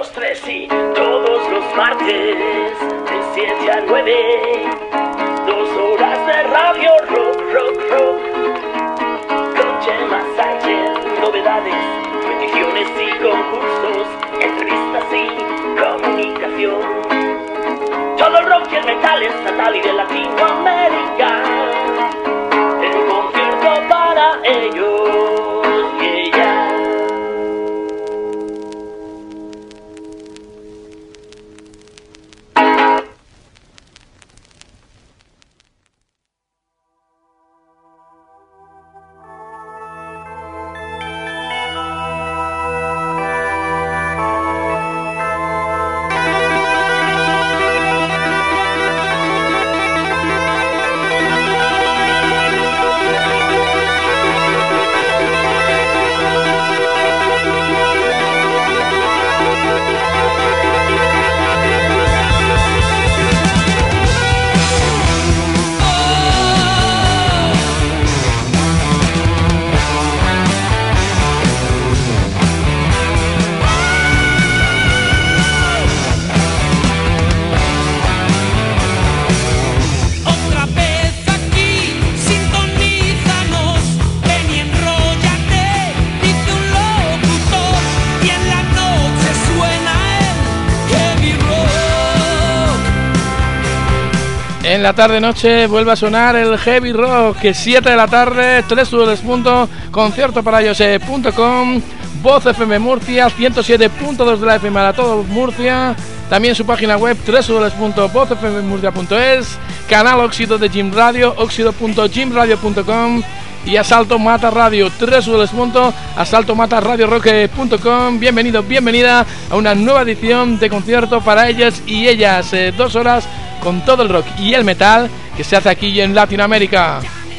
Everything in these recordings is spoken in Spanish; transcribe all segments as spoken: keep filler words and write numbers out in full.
dos, tres y todos los martes de siete a nueve. Dos horas de radio rock, rock, rock. Con Chema Sánchez, novedades, peticiones y concursos, entrevistas y comunicación. Todo el rock y el metal estatal y de Latinoamérica. El concierto para ellos y ellas. En la tarde-noche vuelve a sonar el Heavy Rock, que siete de la tarde, tres punto concierto para ellos punto com, Voz F M Murcia, ciento siete punto dos de la F M para todo Murcia, también su página web doble u doble u doble u punto voz f m murcia punto es, canal Óxido de Jim Radio, óxido punto jim radio punto com y Asalto Mata Radio, doble u doble u doble u punto asalto mata radio rock punto com. Bienvenido, bienvenida a una nueva edición de concierto para ellas y ellas, eh, dos horas con todo el rock y el metal que se hace aquí en Latinoamérica.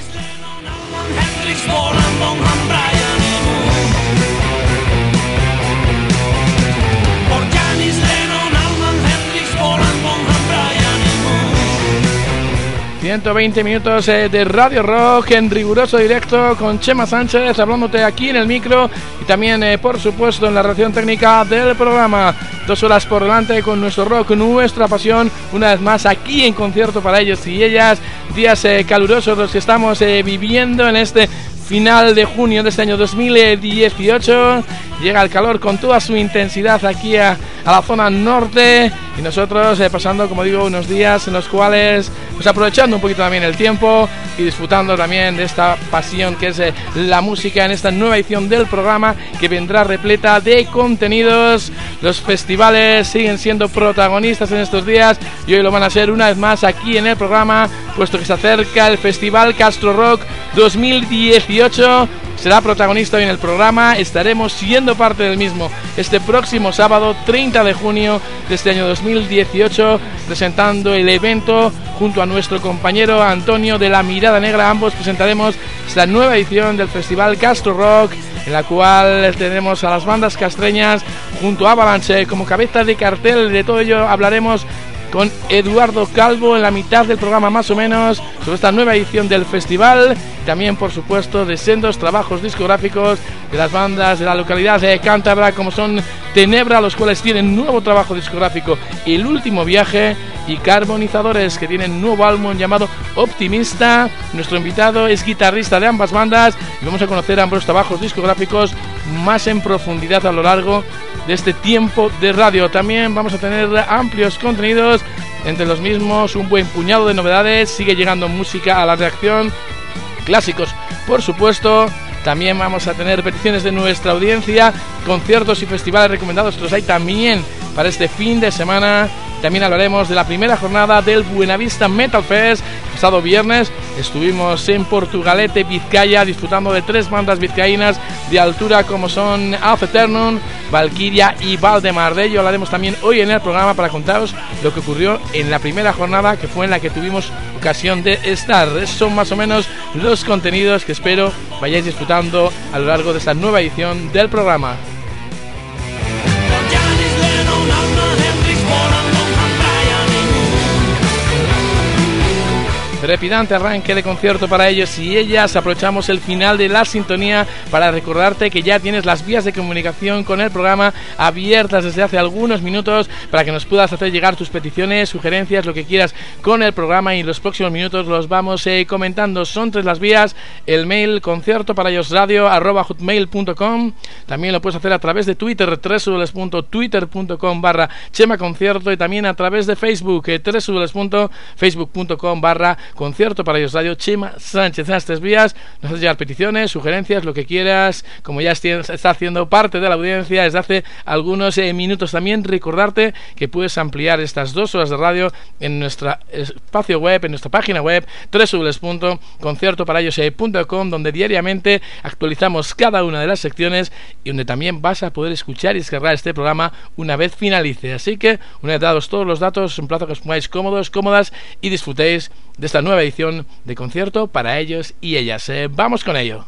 ciento veinte minutos eh, de Radio Rock en riguroso directo con Chema Sánchez hablándote aquí en el micro y también eh, por supuesto en la redacción técnica del programa. Dos horas por delante con nuestro rock, nuestra pasión, una vez más aquí en concierto para ellos y ellas. Días eh, calurosos los que estamos eh, viviendo en este final de junio de este año dos mil dieciocho. Llega el calor con toda su intensidad aquí a, a la zona norte y nosotros eh, pasando, como digo, unos días en los cuales pues aprovechando un poquito también el tiempo y disfrutando también de esta pasión que es eh, la música en esta nueva edición del programa que vendrá repleta de contenidos. Los festivales siguen siendo protagonistas en estos días y hoy lo van a ser una vez más aquí en el programa, puesto que se acerca el Festival Castro Rock dos mil dieciocho. Será protagonista hoy en el programa, estaremos siendo parte del mismo este próximo sábado treinta de junio de este año dos mil dieciocho, presentando el evento junto a nuestro compañero Antonio de La Mirada Negra. Ambos presentaremos esta nueva edición del Festival Castro Rock, en la cual tenemos a las bandas castreñas junto a Avalanche como cabeza de cartel. De todo ello hablaremos con Eduardo Calvo en la mitad del programa más o menos sobre esta nueva edición del festival. También, por supuesto, de sendos trabajos discográficos de las bandas de la localidad de Cántabra, como son Tenebra, los cuales tienen nuevo trabajo discográfico El Último Viaje, y Carbonizadores, que tienen nuevo álbum llamado Optimista. Nuestro invitado es guitarrista de ambas bandas y vamos a conocer ambos trabajos discográficos más en profundidad a lo largo de este tiempo de radio. También vamos a tener amplios contenidos, entre los mismos un buen puñado de novedades. Sigue llegando música a la reacción, clásicos por supuesto. También vamos a tener peticiones de nuestra audiencia, conciertos y festivales recomendados que los hay también para este fin de semana. También hablaremos de la primera jornada del Buenavista Metal Fest. El pasado viernes estuvimos en Portugalete, Vizcaya, disfrutando de tres bandas vizcaínas de altura como son Alpha Eternum, Valkyria y Valdemar. De ello hablaremos también hoy en el programa para contaros lo que ocurrió en la primera jornada, que fue en la que tuvimos ocasión de estar. Esos son más o menos los contenidos que espero vayáis disfrutando a lo largo de esta nueva edición del programa. trepidante arranque de concierto para ellos y ellas. Aprovechamos el final de la sintonía para recordarte que ya tienes las vías de comunicación con el programa abiertas desde hace algunos minutos para que nos puedas hacer llegar tus peticiones, sugerencias, lo que quieras con el programa, y en los próximos minutos los vamos eh, comentando. Son tres las vías: el mail concierto para ellos radio arroba hotmail punto com, también lo puedes hacer a través de Twitter, w w w punto twitter punto com barra chema concierto, y también a través de Facebook, eh, w w w punto facebook punto com barra concierto para ellos radio Chema Sánchez. En estas vías nos haces llegar peticiones, sugerencias, lo que quieras, como ya está haciendo parte de la audiencia desde hace algunos eh, minutos. También recordarte que puedes ampliar estas dos horas de radio en nuestro espacio web, en nuestra página web, w w w punto concierto para ellos punto com, donde diariamente actualizamos cada una de las secciones y donde también vas a poder escuchar y descargar este programa una vez finalice. Así que, una vez dados todos los datos, un plazo que os pongáis cómodos, cómodas y disfrutéis de esta nueva edición de concierto para ellos y ellas. Eh, vamos con ello.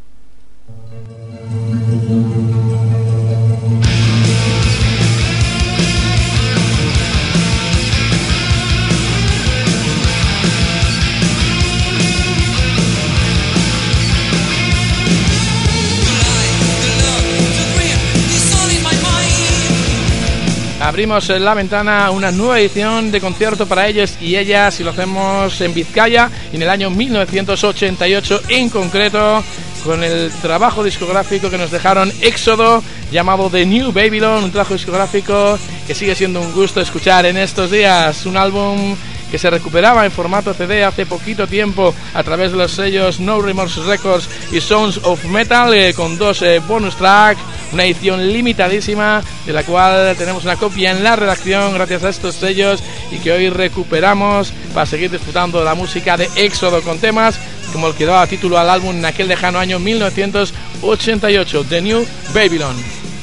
Abrimos la ventana a una nueva edición de concierto para ellos y ellas, y lo hacemos en Vizcaya en el año mil novecientos ochenta y ocho, en concreto con el trabajo discográfico que nos dejaron Éxodo, llamado The New Babylon, un trabajo discográfico que sigue siendo un gusto escuchar en estos días. Un álbum que se recuperaba en formato C D hace poquito tiempo a través de los sellos No Remorse Records y Sounds of Metal, eh, con dos eh, bonus tracks, una edición limitadísima de la cual tenemos una copia en la redacción gracias a estos sellos y que hoy recuperamos para seguir disfrutando de la música de Éxodo, con temas como el que daba título al álbum en aquel lejano año mil novecientos ochenta y ocho, The New Babylon.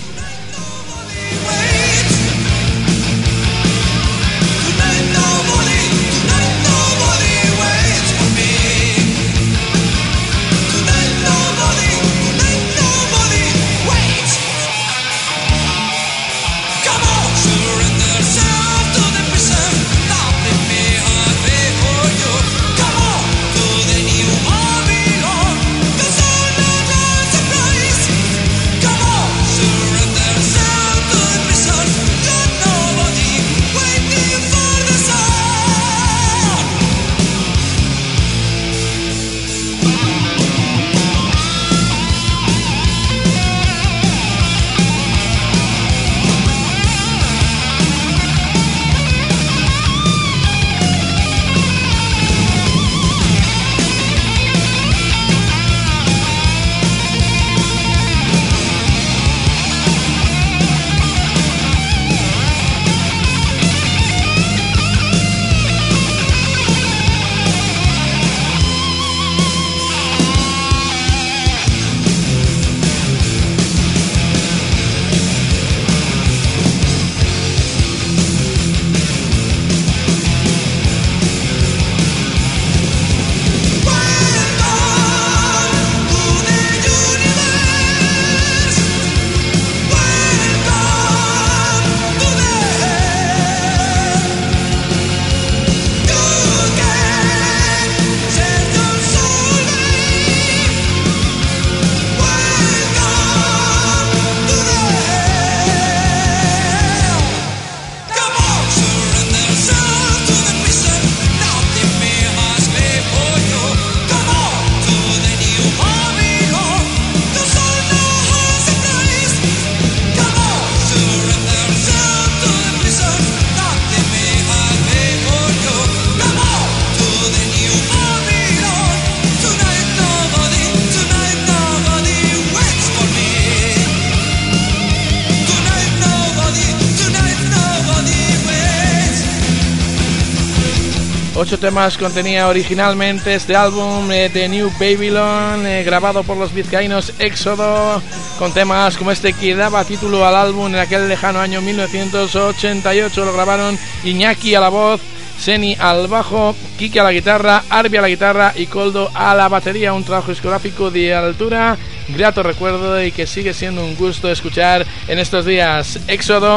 Ocho temas contenía originalmente este álbum, eh, The New Babylon, eh, grabado por los vizcaínos Éxodo, con temas como este que daba título al álbum en aquel lejano año mil novecientos ochenta y ocho. Lo grabaron Iñaki a la voz, Seni al bajo, Kike a la guitarra, Arbi a la guitarra y Koldo a la batería. Un trabajo discográfico de altura, grato recuerdo y que sigue siendo un gusto escuchar en estos días. Éxodo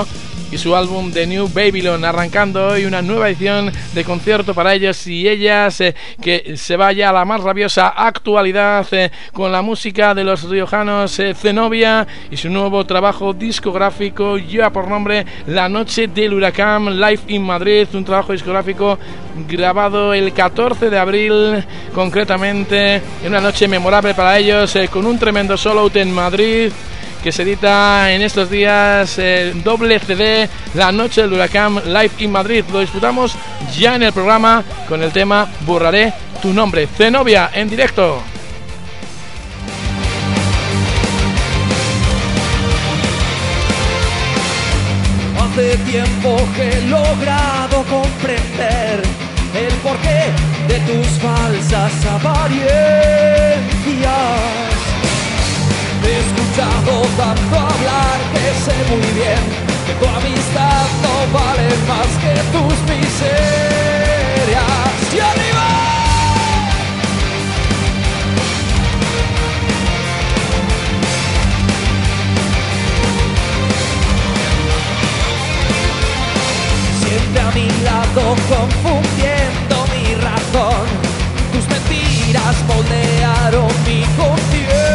y su álbum The New Babylon, arrancando hoy una nueva edición de concierto para ellos y ellas, eh, que se vaya a la más rabiosa actualidad eh, con la música de los riojanos eh, Zenobia y su nuevo trabajo discográfico lleva por nombre La Noche del Huracán Live in Madrid, un trabajo discográfico grabado el catorce de abril, concretamente en una noche memorable para ellos, eh, con un tremendo solo out en Madrid que se edita en estos días, eh, doble C D, La Noche del Huracán Live in Madrid. Lo disfrutamos ya en el programa con el tema Borraré tu nombre. Zenobia en directo. Hace tiempo que he logrado comprender el porqué de tus falsas apariencias. Te he escuchado tanto hablar que sé muy bien que tu amistad no vale más que tus miserias. ¡Y arriba! Siempre a mi lado confundiendo mi razón. Tus mentiras moldearon mi conciencia.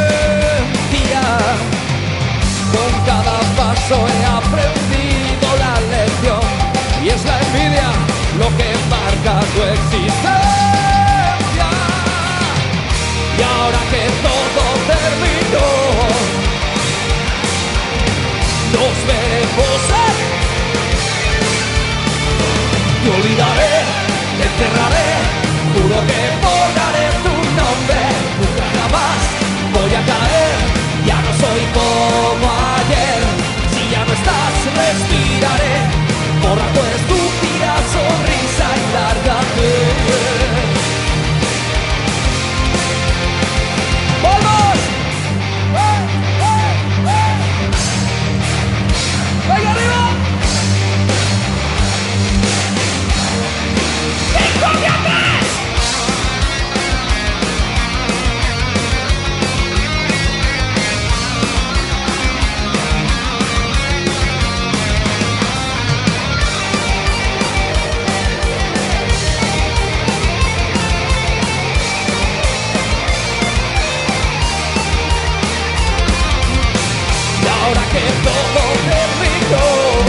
Con cada paso he aprendido la lección y es la envidia lo que marca tu existencia. Y ahora que todo terminó, nos veremos en... Te olvidaré, te enterraré, juro que borraré tu nombre. Nunca jamás voy a caer, ya no soy como ayer. Si ya no estás, respiraré, borra tu estúpida sonrisa y lárgate. ¡Vamos! ¡Eh, eh, eh! ¡Venga arriba! Ahora que todo terminó,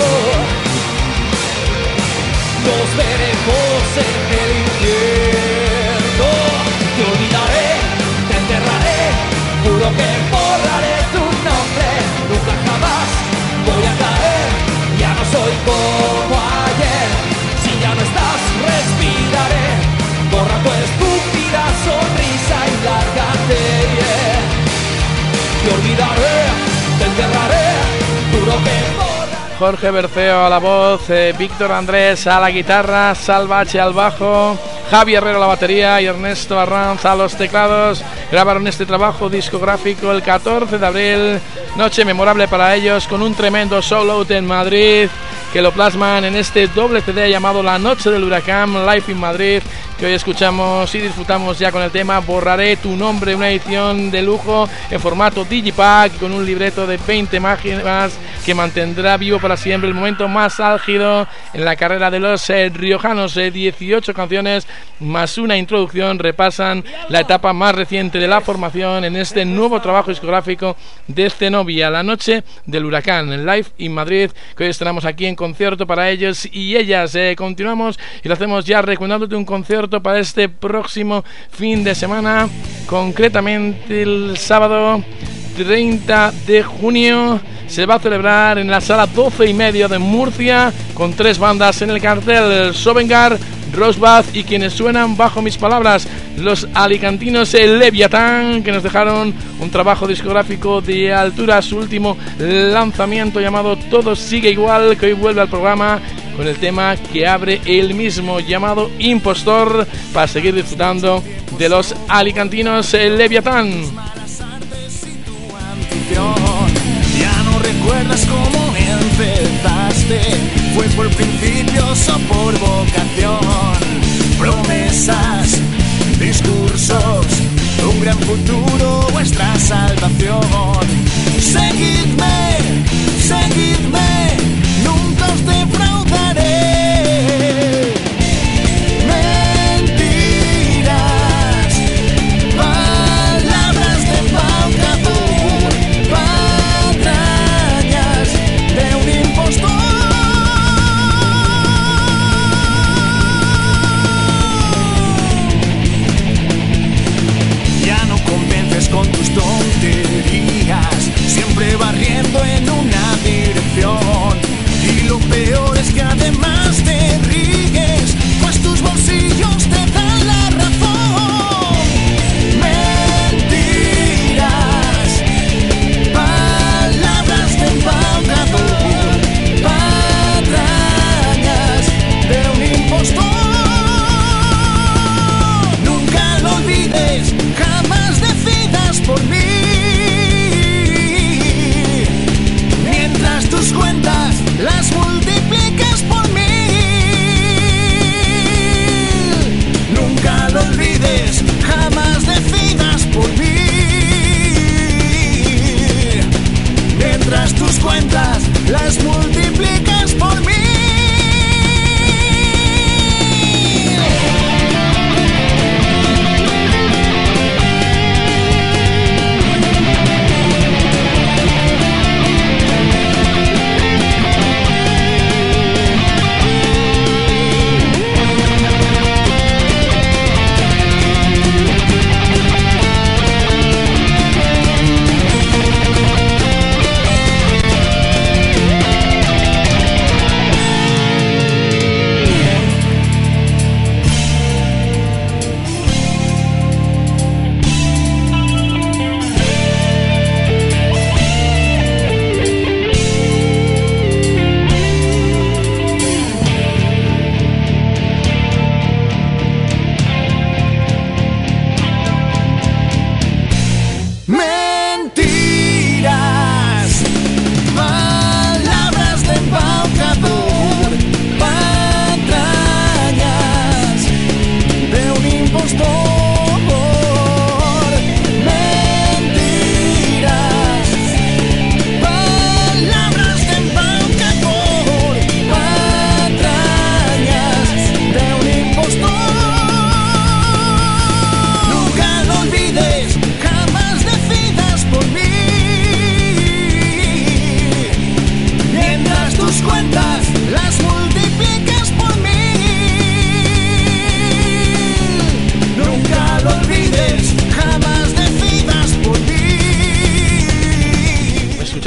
nos veremos en el infierno. Te olvidaré, te enterraré, juro que borraré tu nombre. Nunca jamás voy a caer, ya no soy como ayer. Si ya no estás, respiraré, borra tu estúpida sonrisa y lárgate. Yeah. Te olvidaré, te enterraré, juro que borraré. Jorge Berceo a la voz, eh, Víctor Andrés a la guitarra, Salvache al bajo, Javi Herrero a la batería y Ernesto Arranz a los teclados. Grabaron este trabajo discográfico el catorce de abril, noche memorable para ellos, con un tremendo solo out en Madrid, que lo plasman en este doble C D llamado La Noche del Huracán Live in Madrid, que hoy escuchamos y disfrutamos ya con el tema Borraré tu nombre, una edición de lujo en formato Digipack con un libreto de veinte imágenes que mantendrá vivo para siempre el momento más álgido en la carrera de los eh, riojanos. Eh, dieciocho canciones más una introducción repasan la etapa más reciente de la formación en este nuevo trabajo discográfico de Zenobia, La Noche del Huracán Live in Madrid, que hoy estrenamos aquí en concierto para ellos y ellas. Eh, continuamos y lo hacemos ya recomendándote un concierto para este próximo fin de semana, concretamente el sábado treinta de junio. Se va a celebrar en la sala doce y medio de Murcia, con tres bandas en el cartel: Sovengar, Rosbach y quienes suenan bajo mis palabras, los alicantinos El Leviatán, que nos dejaron un trabajo discográfico de altura, su último lanzamiento llamado Todo Sigue Igual, que hoy vuelve al programa con el tema que abre el mismo, llamado Impostor, para seguir disfrutando de los alicantinos El Leviatán. Ya no recuerdas cómo empezaste, fue por principios o por vocación. Promesas, discursos, un gran futuro, vuestra salvación. Seguidme, seguidme, nunca os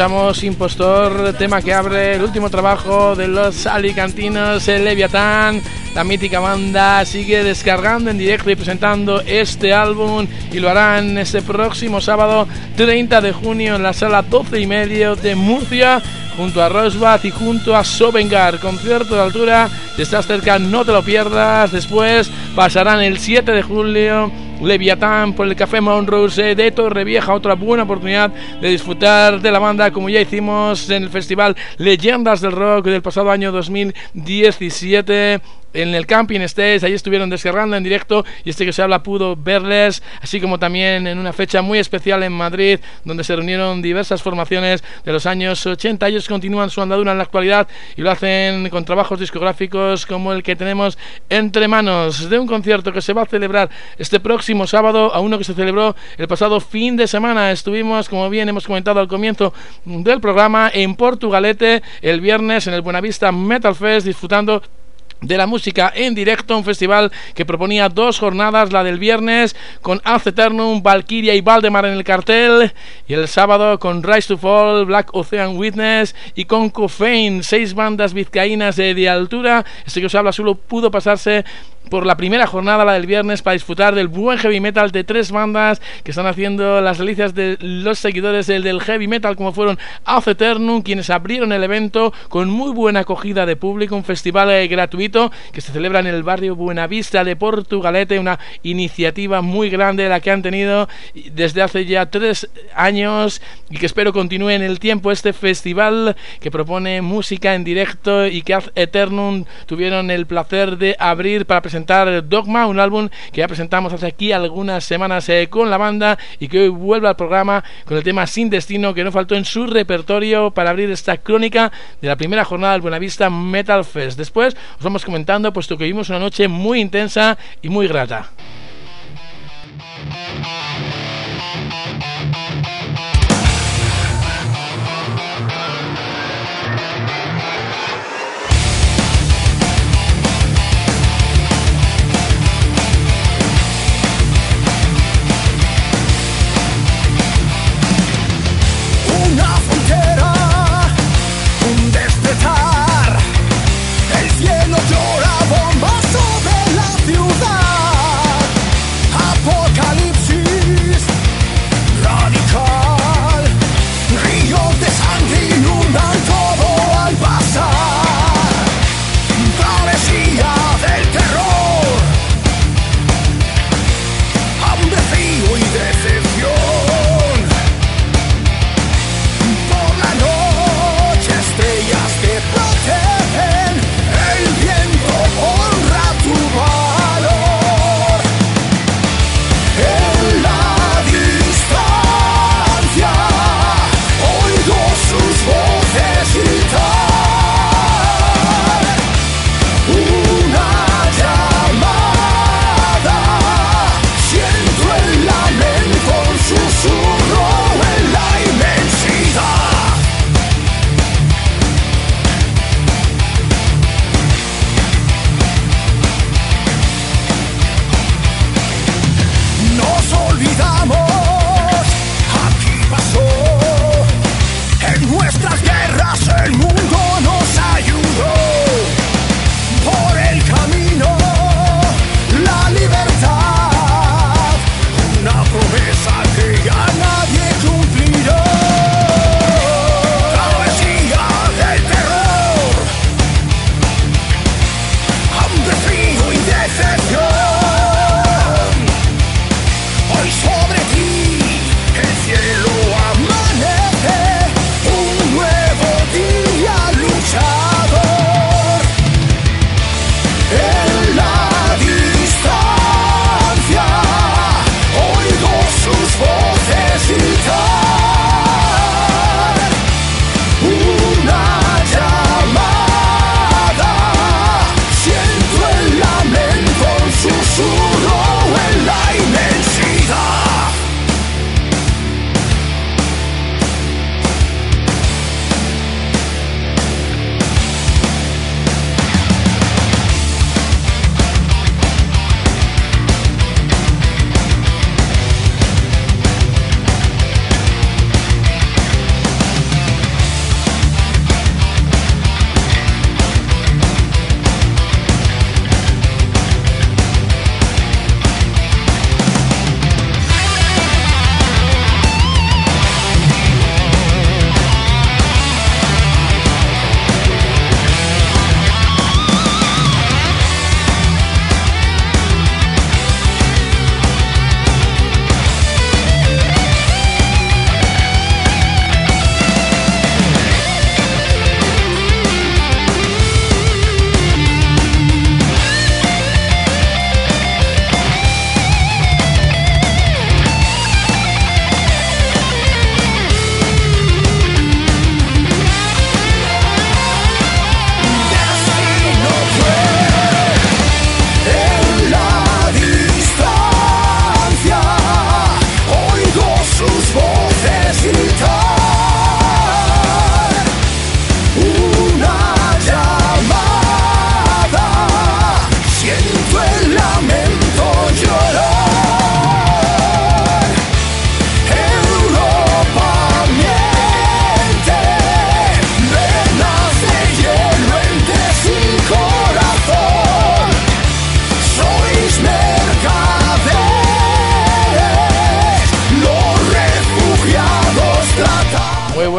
escuchamos Impostor, tema que abre el último trabajo de los alicantinos, el Leviatán. La mítica banda sigue descargando en directo y presentando este álbum, y lo harán este próximo sábado treinta de junio en la sala doce y medio de Murcia, junto a Rosbach y junto a Sovengar. Concierto de altura, si estás cerca no te lo pierdas. Después pasarán el siete de julio Leviatán por el Café Mount Rose de Torrevieja, otra buena oportunidad de disfrutar de la banda, como ya hicimos en el festival Leyendas del Rock del pasado año dos mil diecisiete. En el Camping Stage, ahí estuvieron descargando en directo, y este que se habla pudo verles, así como también en una fecha muy especial en Madrid, donde se reunieron diversas formaciones de los años ochenta. Ellos continúan su andadura en la actualidad y lo hacen con trabajos discográficos como el que tenemos entre manos. De un concierto que se va a celebrar este próximo sábado a uno que se celebró el pasado fin de semana. Estuvimos, como bien hemos comentado al comienzo del programa, en Portugalete el viernes en el Buenavista Metal Fest, disfrutando de la música en directo, un festival que proponía dos jornadas, la del viernes con Ad Eternum, Valkyria y Valdemar en el cartel, y el sábado con Rise to Fall, Black Ocean Witness y con Cofein, seis bandas vizcaínas de, de altura. Este que os habla solo pudo pasarse por la primera jornada, la del viernes, para disfrutar del buen heavy metal de tres bandas que están haciendo las delicias de los seguidores del, del heavy metal, como fueron Ad Eternum, quienes abrieron el evento con muy buena acogida de público, un festival eh, gratuito que se celebra en el barrio Buenavista de Portugalete, una iniciativa muy grande la que han tenido desde hace ya tres años y que espero continúe en el tiempo. Este festival que propone música en directo y que Ad Eternum tuvieron el placer de abrir para presentar Dogma, un álbum que ya presentamos hace aquí algunas semanas eh, con la banda, y que hoy vuelve al programa con el tema Sin Destino, que no faltó en su repertorio para abrir esta crónica de la primera jornada del Buenavista Metal Fest. Después os vamos comentando, puesto que vivimos una noche muy intensa y muy grata. El cielo llora bombas sobre la ciudad.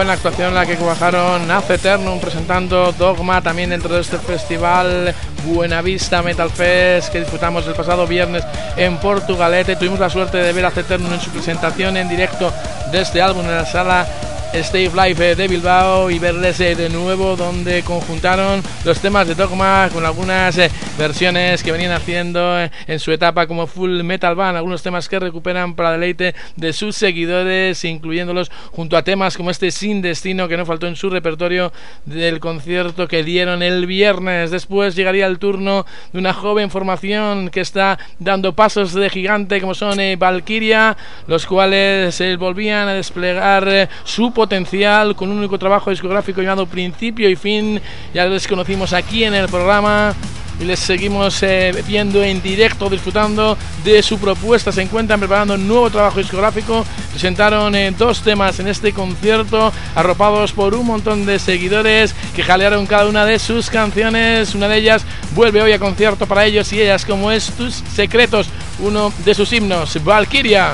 buena actuación la que cuajaron Ad Eternum presentando Dogma también dentro de este festival Buenavista Metal Fest que disfrutamos el pasado viernes en Portugalete. Tuvimos la suerte de ver a Ad Eternum en su presentación en directo de este álbum en la sala Stave Live de Bilbao y verles de nuevo donde conjuntaron los temas de Dogma con algunas eh, versiones que venían haciendo eh, en su etapa como Full Metal Band, algunos temas que recuperan para deleite de sus seguidores, incluyéndolos junto a temas como este Sin Destino que no faltó en su repertorio del concierto que dieron el viernes. Después llegaría el turno de una joven formación que está dando pasos de gigante como son eh, Valkyria, los cuales eh, volvían a desplegar eh, su potencial con un único trabajo discográfico llamado Principio y Fin. Ya les conocimos aquí en el programa y les seguimos eh, viendo en directo, disfrutando de su propuesta. Se encuentran preparando un nuevo trabajo discográfico. Presentaron eh, dos temas en este concierto, arropados por un montón de seguidores que jalearon cada una de sus canciones. Una de ellas vuelve hoy a concierto para ellos y ellas, como es Tus Secretos, uno de sus himnos, Valkyria.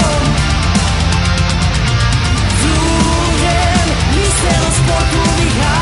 Por tu vida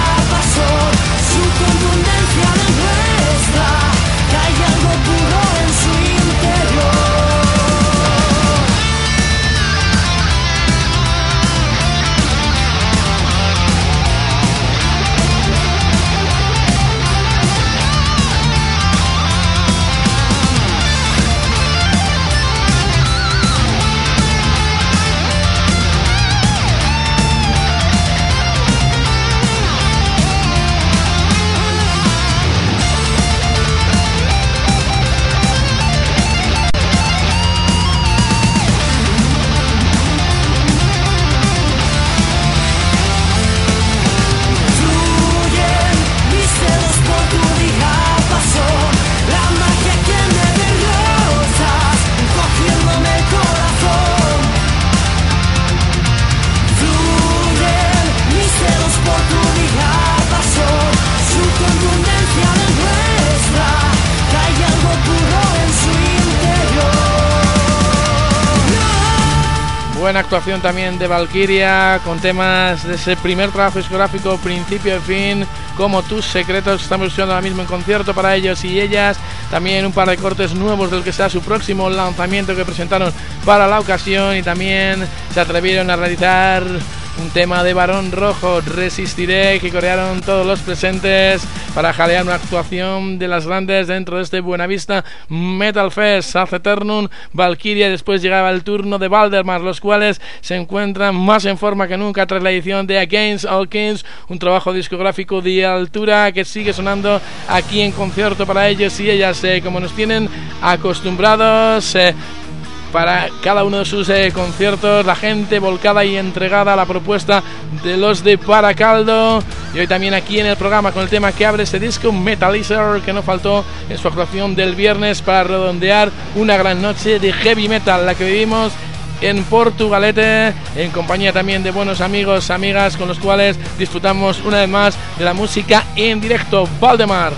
buena actuación también de Valkyria, con temas de ese primer trabajo discográfico, principio de fin, como Tus Secretos, que estamos escuchando ahora mismo en concierto para ellos y ellas. También un par de cortes nuevos del que será su próximo lanzamiento que presentaron para la ocasión, y también se atrevieron a realizar un tema de Barón Rojo, Resistiré, que corearon todos los presentes para jalear una actuación de las grandes dentro de este Buenavista Metal Fest. Ad Eternum, Valkyria, después llegaba el turno de Valdemar, los cuales se encuentran más en forma que nunca tras la edición de Against All Kings, un trabajo discográfico de altura que sigue sonando aquí en concierto para ellos y ellas, eh, como nos tienen acostumbrados eh, para cada uno de sus eh, conciertos, la gente volcada y entregada a la propuesta de los de Paracaldo. Y hoy también aquí en el programa con el tema que abre este disco, Metalizer, que no faltó en su actuación del viernes para redondear una gran noche de heavy metal, la que vivimos en Portugalete, en compañía también de buenos amigos, amigas, con los cuales disfrutamos una vez más de la música en directo. Valdemar.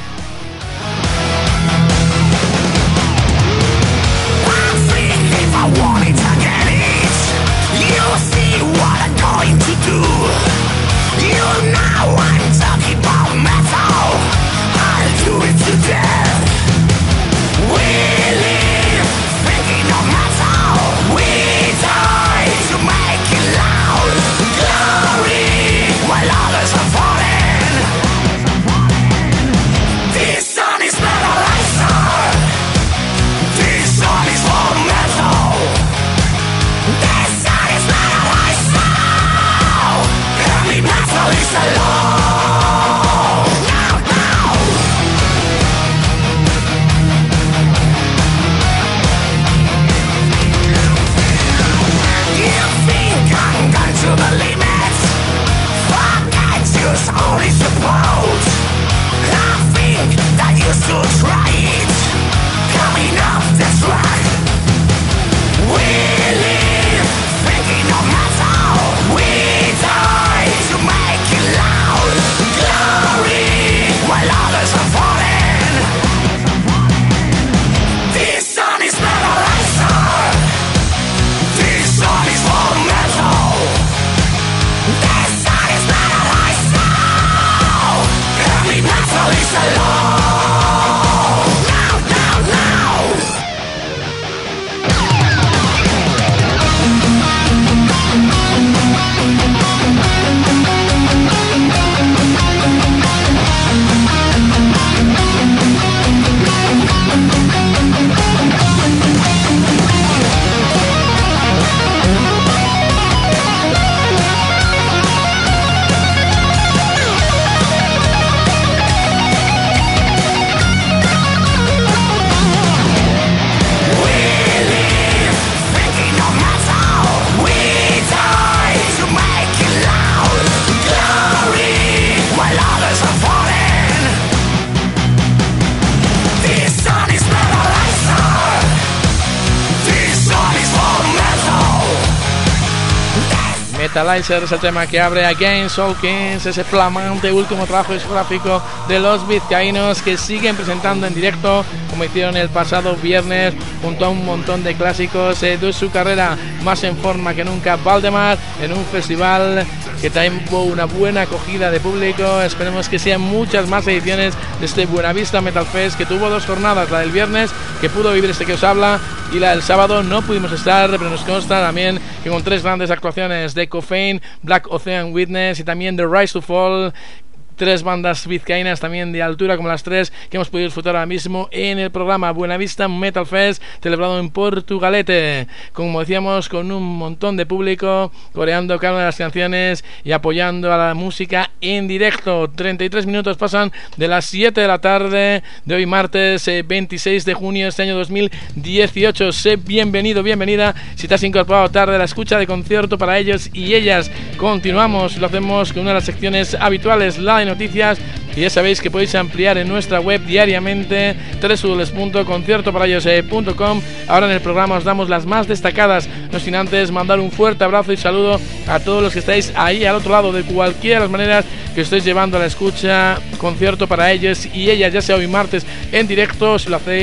Metalizer es el tema que abre Against All Kings, ese flamante último trabajo discográfico de los vizcaínos, que siguen presentando en directo, como hicieron el pasado viernes, junto a un montón de clásicos eh, de su carrera, más en forma que nunca Valdemar, en un festival que también tuvo una buena acogida de público. Esperemos que sean muchas más ediciones de este Buenavista Metal Fest, que tuvo dos jornadas, la del viernes, que pudo vivir este que os habla, y la del sábado no pudimos estar, pero nos consta también que con tres grandes actuaciones de Coffein, Black Ocean Witness y también The Rise to Fall, tres bandas vizcaínas también de altura, como las tres que hemos podido disfrutar ahora mismo en el programa Buenavista Metal Fest, celebrado en Portugalete, como decíamos, con un montón de público coreando cada una de las canciones y apoyando a la música en directo. Treinta y tres minutos pasan de las siete de la tarde de hoy, martes eh, veintiséis de junio de este año dos mil dieciocho. Sé bienvenido, bienvenida si te has incorporado tarde a la escucha de concierto para ellos y ellas. Continuamos, lo hacemos con una de las secciones habituales, la de noticias, y ya sabéis que podéis ampliar en nuestra web diariamente, doble u doble u doble u punto concierto para ellos punto com. Ahora en el programa os damos las más destacadas, no sin antes mandar un fuerte abrazo y saludo a todos los que estáis ahí al otro lado, de cualquiera de las maneras que estéis llevando a la escucha concierto para ellos y ellas, ya sea hoy martes en directo, si lo hacéis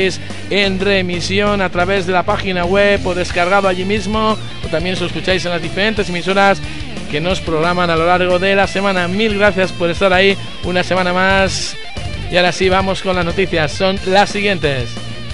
en reemisión a través de la página web o descargado allí mismo, o también os escucháis en las diferentes emisoras que nos programan a lo largo de la semana. Mil gracias por estar ahí una semana más. Y ahora sí, vamos con las noticias. Son las siguientes.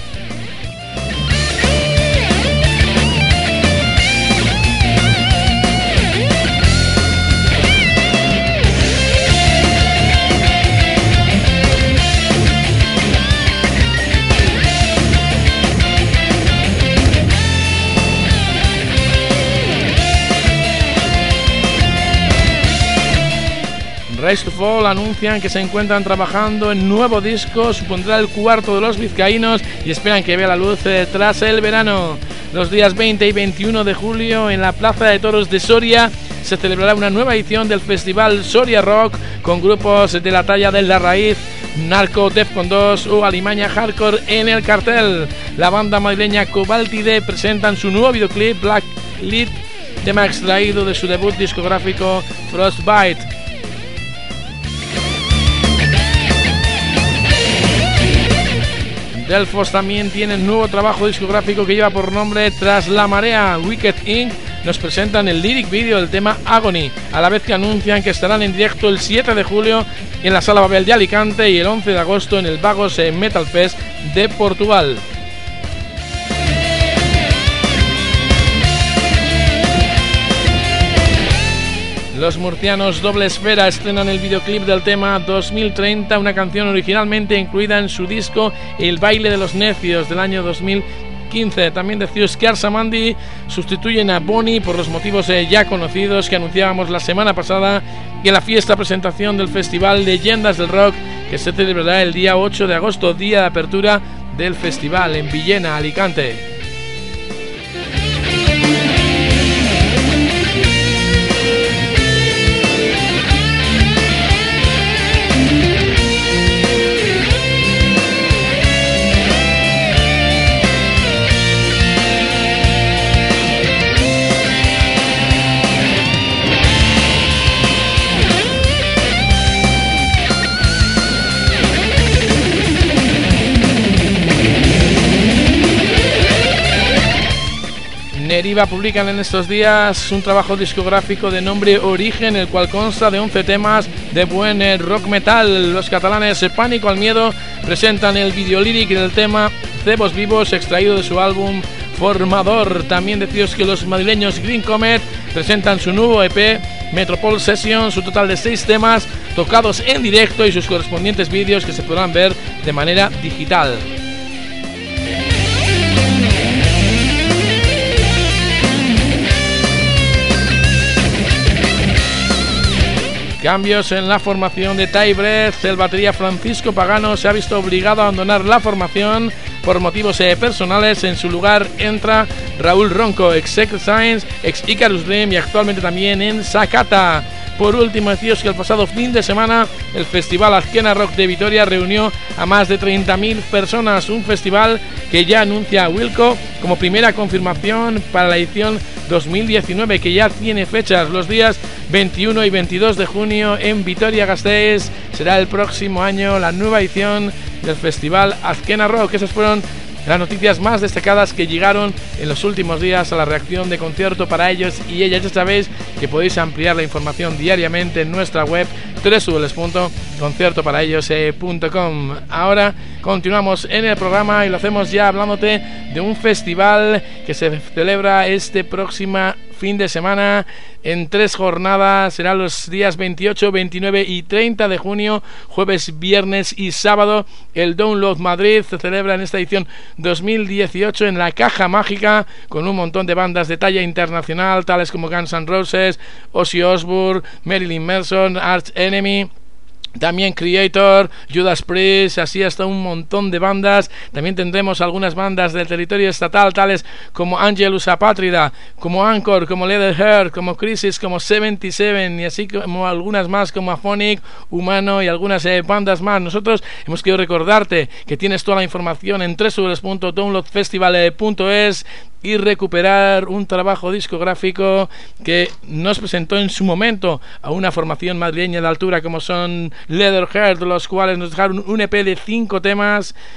Rise to Fall anuncian que se encuentran trabajando en nuevo disco, supondrá el cuarto de los vizcaínos y esperan que vea la luz eh, tras el verano. Los días veinte y veintiuno de julio en la Plaza de Toros de Soria se celebrará una nueva edición del festival Soria Rock con grupos de la talla de La Raíz, Narco, Defcon dos o Alimaña Hardcore en el cartel. La banda madrileña Cobaltide presentan su nuevo videoclip Black Lead, tema extraído de su debut discográfico Frostbite. Delfos también tiene nuevo trabajo discográfico que lleva por nombre Tras la Marea. Wicked incorporated nos presentan el lyric video del tema Agony, a la vez que anuncian que estarán en directo el siete de julio en la Sala Babel de Alicante y el once de agosto en el Vagos Metal Fest de Portugal. Los murcianos Doble Esfera estrenan el videoclip del tema dos mil treinta, una canción originalmente incluida en su disco El Baile de los Necios del año dos mil quince. También de Zeus Samandi sustituyen a Bonnie por los motivos eh, ya conocidos que anunciábamos la semana pasada y en la fiesta presentación del festival Leyendas del Rock que se celebrará el día ocho de agosto, día de apertura del festival en Villena, Alicante. Neriva publican en estos días un trabajo discográfico de nombre Origen, el cual consta de once temas de buen rock metal. Los catalanes Pánico al Miedo presentan el videolíric del tema Cebos Vivos, extraído de su álbum Formador. También deciros que los madrileños Green Comet presentan su nuevo E P Metropol Session, su total de seis temas tocados en directo y sus correspondientes vídeos que se podrán ver de manera digital. Cambios en la formación de Ty Breath. El batería Francisco Pagano se ha visto obligado a abandonar la formación por motivos eh, personales. En su lugar entra Raúl Ronco, ex Secret Science, ex Icarus Dream y actualmente también en Sakata. Por último, deciros que el pasado fin de semana el Festival Azkena Rock de Vitoria reunió a más de treinta mil personas, un festival que ya anuncia a Wilco como primera confirmación para la edición dos mil diecinueve, que ya tiene fechas. Los días veintiuno y veintidós de junio en Vitoria-Gasteiz será el próximo año la nueva edición del Festival Azkena Rock. Esas fueron las noticias más destacadas que llegaron en los últimos días a la reacción de Concierto para ellos y ellas. Ya sabéis que podéis ampliar la información diariamente en nuestra web doble u doble u doble u punto concierto para ellos punto com. Ahora continuamos en el programa y lo hacemos ya hablándote de un festival que se celebra este próximo fin de semana en tres jornadas. Serán los días veintiocho, veintinueve y treinta de junio, jueves, viernes y sábado. El Download Madrid se celebra en esta edición dos mil dieciocho en la Caja Mágica con un montón de bandas de talla internacional tales como Guns N' Roses, Ozzy Osbourne, Marilyn Manson, Arch Enemy, también Creator, Judas Priest, así hasta un montón de bandas. También tendremos algunas bandas del territorio estatal tales como Angelus Apátrida, como Anchor, como Leatherheart, como Crisis, como setenta y siete y así como algunas más como Aphonic, Humano y algunas eh, bandas más. Nosotros hemos querido recordarte que tienes toda la información en doble u doble u doble u punto download festival punto es y recuperar un trabajo discográfico que nos presentó en su momento a una formación madrileña de altura como son Leatherheart, los cuales nos dejaron un E P de cinco temas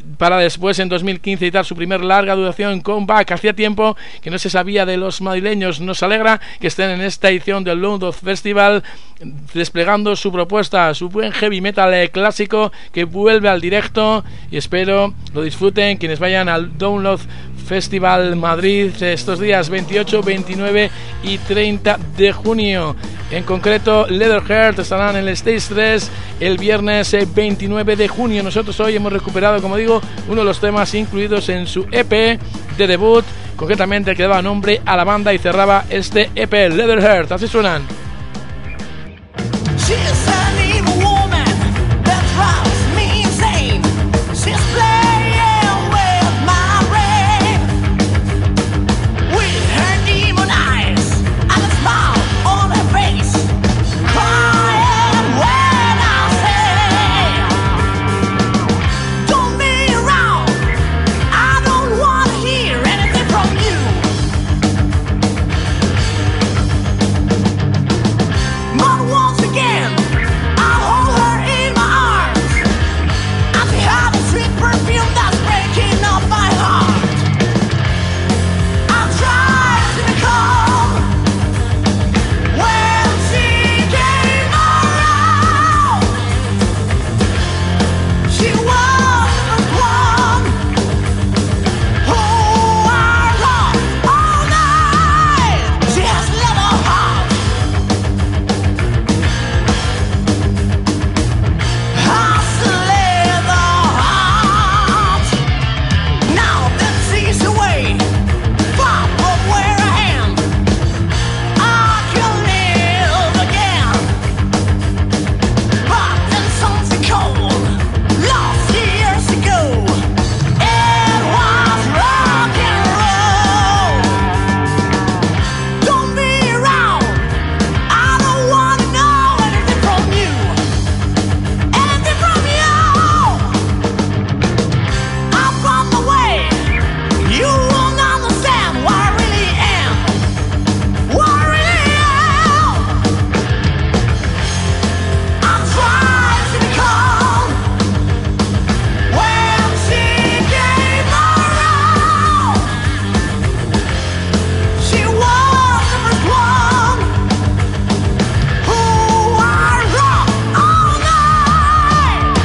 para después en dos mil quince editar su primer larga duración Comeback. Hacía tiempo que no se sabía de los madrileños. Nos alegra que estén en esta edición del Download Festival desplegando su propuesta, su buen heavy metal clásico que vuelve al directo, y espero lo disfruten quienes vayan al Download Festival Madrid estos días veintiocho, veintinueve y treinta de junio. En concreto, Leatherheart estarán en el Stage tres el viernes veintinueve de junio. Nosotros hoy hemos recuperado, como digo, uno de los temas incluidos en su E P de debut, concretamente que daba nombre a la banda y cerraba este E P, Leatherheart. Así suenan. She's an evil woman that drives me insane. She's playing with my brain, with her demon eyes and a smile on her face, crying when I say, don't be around, I don't want to hear anything from you. But once again, I hold her in my arms, and she had a sweet perfume that's breaking up my heart. I tried to be calm when she came around. She was the one who I loved all night. She has little heart. Has a little heart. Now that she's away, far from where I am, I can live again. But then something cold, lost years ago, it was rock and roll. Don't be around, I don't wanna know anything from you, anything from you. I'm on the way, you won't understand what I really am, what I really am. I'm trying to be calm when she came around. She was the first one who I rocked all night.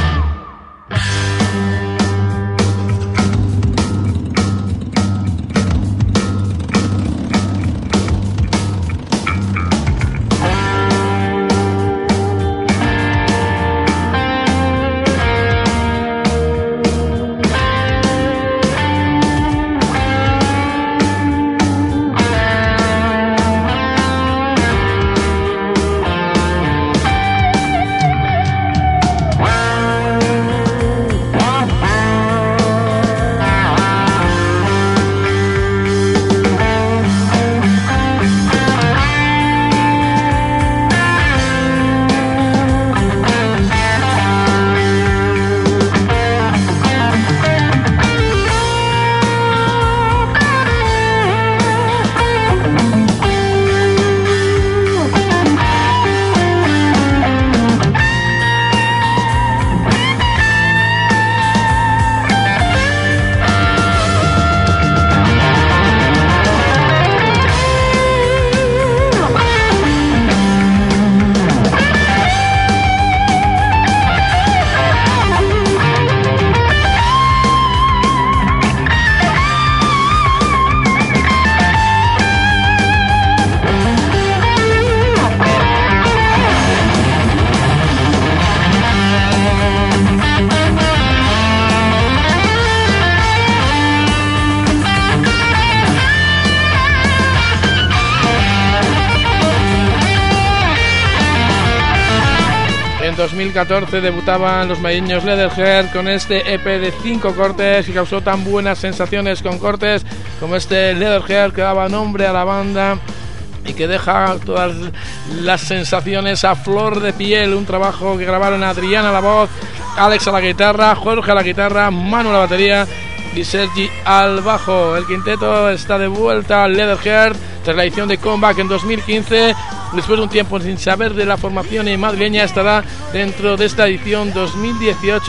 En dos mil catorce debutaban los madrileños Leatherheart con este E P de cinco cortes que causó tan buenas sensaciones con cortes como este Leatherheart que daba nombre a la banda y que deja todas las sensaciones a flor de piel. Un trabajo que grabaron Adriana a la voz, Alex a la guitarra, Jorge a la guitarra, Manu a la batería y Sergi al bajo. El quinteto está de vuelta al Leatherheart tras la edición de Comeback en dos mil quince. Después de un tiempo sin saber de la formación madrileña, estará dentro de esta edición dos mil dieciocho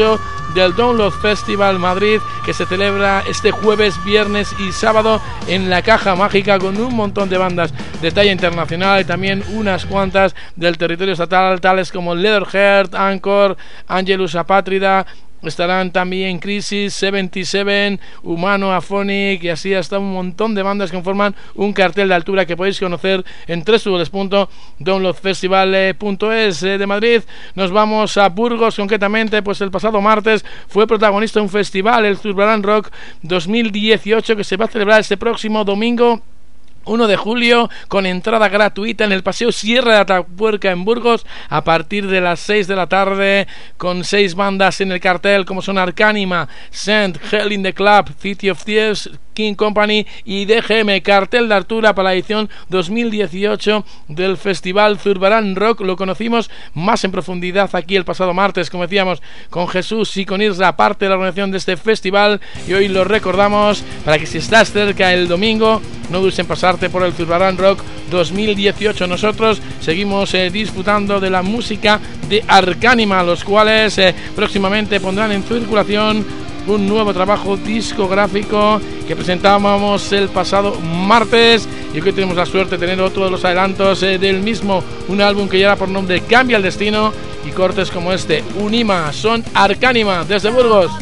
del Download Festival Madrid, que se celebra este jueves, viernes y sábado en la Caja Mágica, con un montón de bandas de talla internacional y también unas cuantas del territorio estatal, tales como Leatherheart, Anchor, Angelus Apátrida. Estarán también Crisis, setenta y siete, Humano, Aphonic, y así hasta un montón de bandas que conforman un cartel de altura que podéis conocer en doble u doble u doble u punto download festival punto es. De Madrid nos vamos a Burgos, concretamente, pues el pasado martes fue protagonista de un festival, el Zurbarán Rock dos mil dieciocho, que se va a celebrar este próximo domingo uno de julio, con entrada gratuita en el Paseo Sierra de Atapuerca en Burgos, a partir de las seis de la tarde, con seis bandas en el cartel, como son Arcánima, Sand, Hell in the Club, City of Thieves, King Company y D G M. Cartel de altura para la edición dos mil dieciocho del Festival Zurbarán Rock. Lo conocimos más en profundidad aquí el pasado martes, como decíamos, con Jesús y con Isra, parte de la organización de este festival, y hoy lo recordamos para que, si estás cerca el domingo, no dudes en pasarte por el Zurbarán Rock dos mil dieciocho. Nosotros seguimos eh, disfrutando de la música de Arcánima, los cuales eh, próximamente pondrán en circulación un nuevo trabajo discográfico que presentábamos el pasado martes, y que tenemos la suerte de tener otro de los adelantos eh, del mismo, un álbum que lleva por nombre Cambia el Destino, y cortes como este, Unima. Son Arcánima desde Burgos.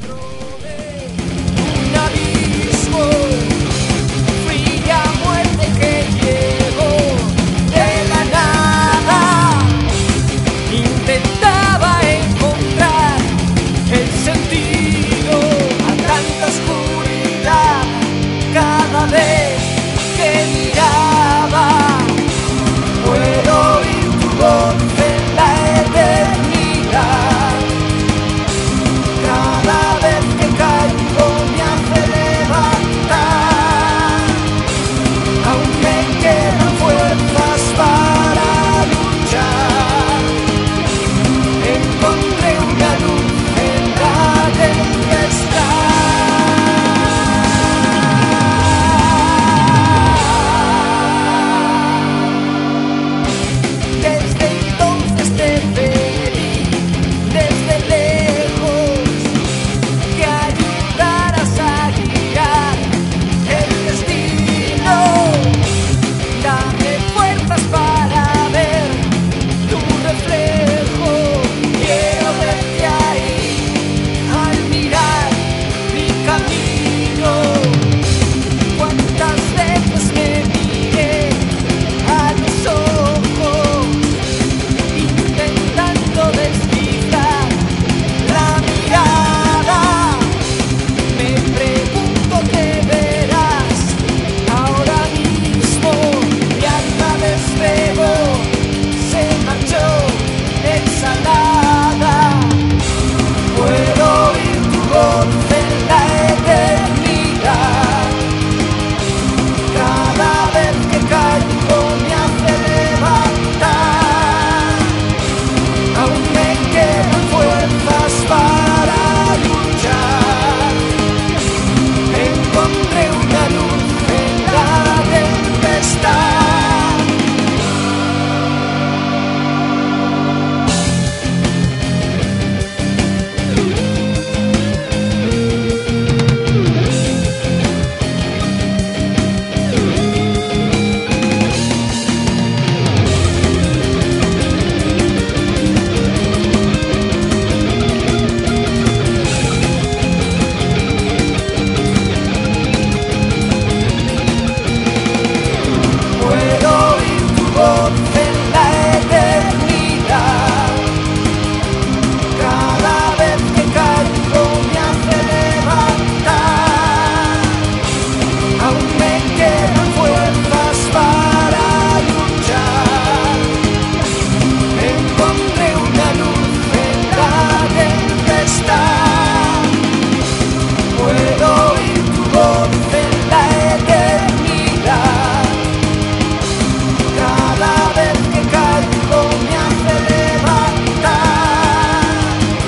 Cada vez que miraba, puedo oír tu voz en la eternidad. Cada vez que caigo me hace levantar. Aún me quedan fuerzas para luchar. Encontré una luz en la tempestad.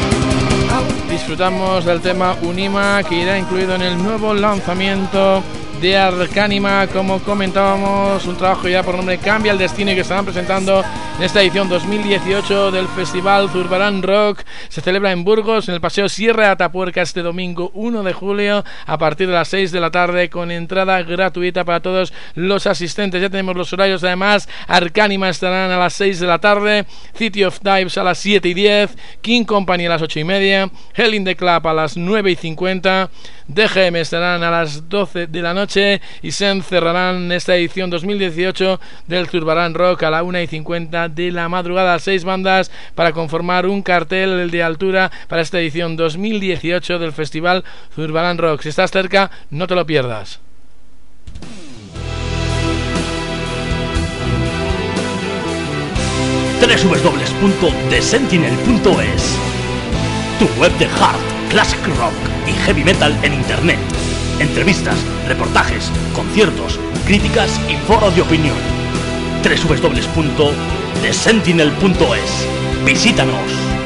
Disfrutamos del tema Unima, que irá incluido en el nuevo lanzamiento de Arcanima, como comentábamos, un trabajo ya por nombre Cambia el Destino, y que estarán presentando en esta edición dos mil dieciocho del Festival Zurbarán Rock. Se celebra en Burgos, en el Paseo Sierra de Atapuerca, este domingo uno de julio a partir de las seis de la tarde, con entrada gratuita para todos los asistentes. Ya tenemos los horarios. Además, Arcanima estarán a las seis de la tarde, City of Dives a las siete y diez, King Company a las ocho y media, Hell in the Club a las nueve y cincuenta, D G M estarán a las doce de la noche y Sen cerrarán esta edición dos mil dieciocho del Zurbarán Rock a la una y cincuenta de la madrugada. Seis bandas para conformar un cartel de altura para esta edición dos mil dieciocho del Festival Zurbarán Rock. Si estás cerca, no te lo pierdas. doble u doble u doble u punto the sentinel punto es, tu web de hard, classic rock y heavy metal en internet. Entrevistas, reportajes, conciertos, críticas y foros de opinión. doble u doble u doble u punto the sentinel punto es. Visítanos.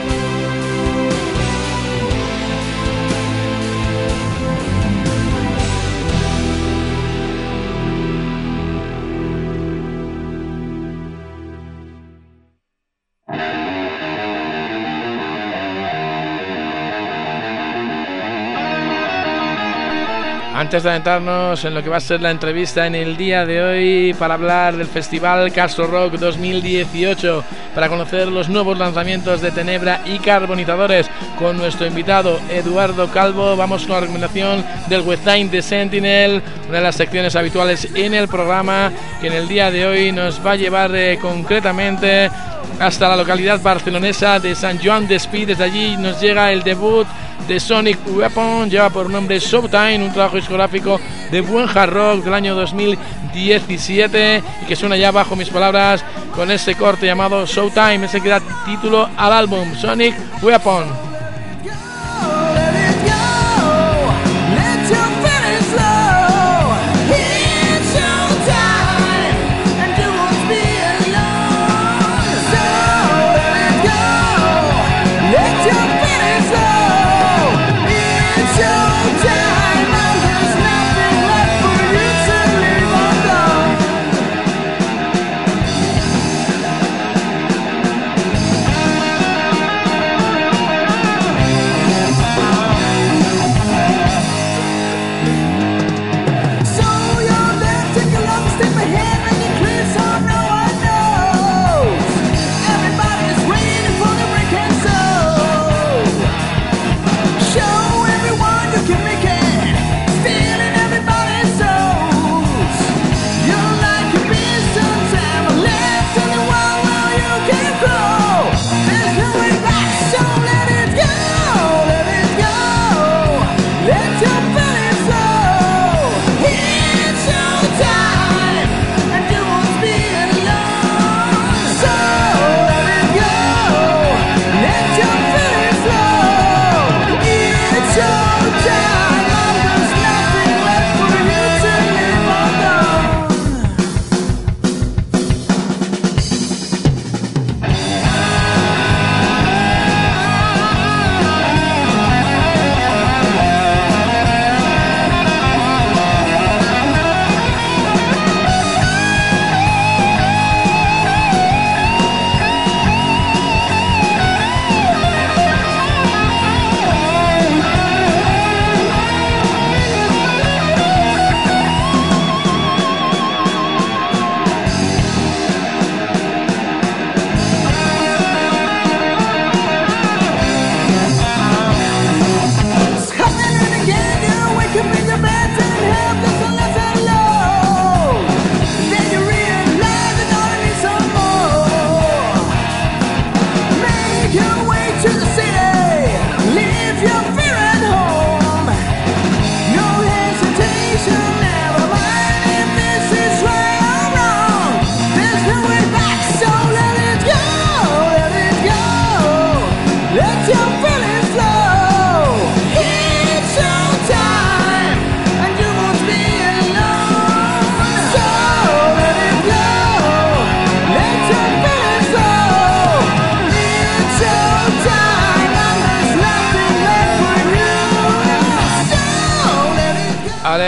Antes de adentrarnos en lo que va a ser la entrevista en el día de hoy para hablar del Festival Castro Rock dos mil dieciocho, para conocer los nuevos lanzamientos de Tenebra y Carbonizadores con nuestro invitado Eduardo Calvo, vamos con la recomendación del Webtime The Sentinel, una de las secciones habituales en el programa, que en el día de hoy nos va a llevar eh, concretamente hasta la localidad barcelonesa de San Joan d'Espí. Desde allí nos llega el debut de Sonic Weapon, lleva por nombre Showtime, un trabajo discográfico de buen hard rock del año dos mil diecisiete y que suena ya bajo mis palabras con ese corte llamado Showtime, ese que da título al álbum Sonic Weapon.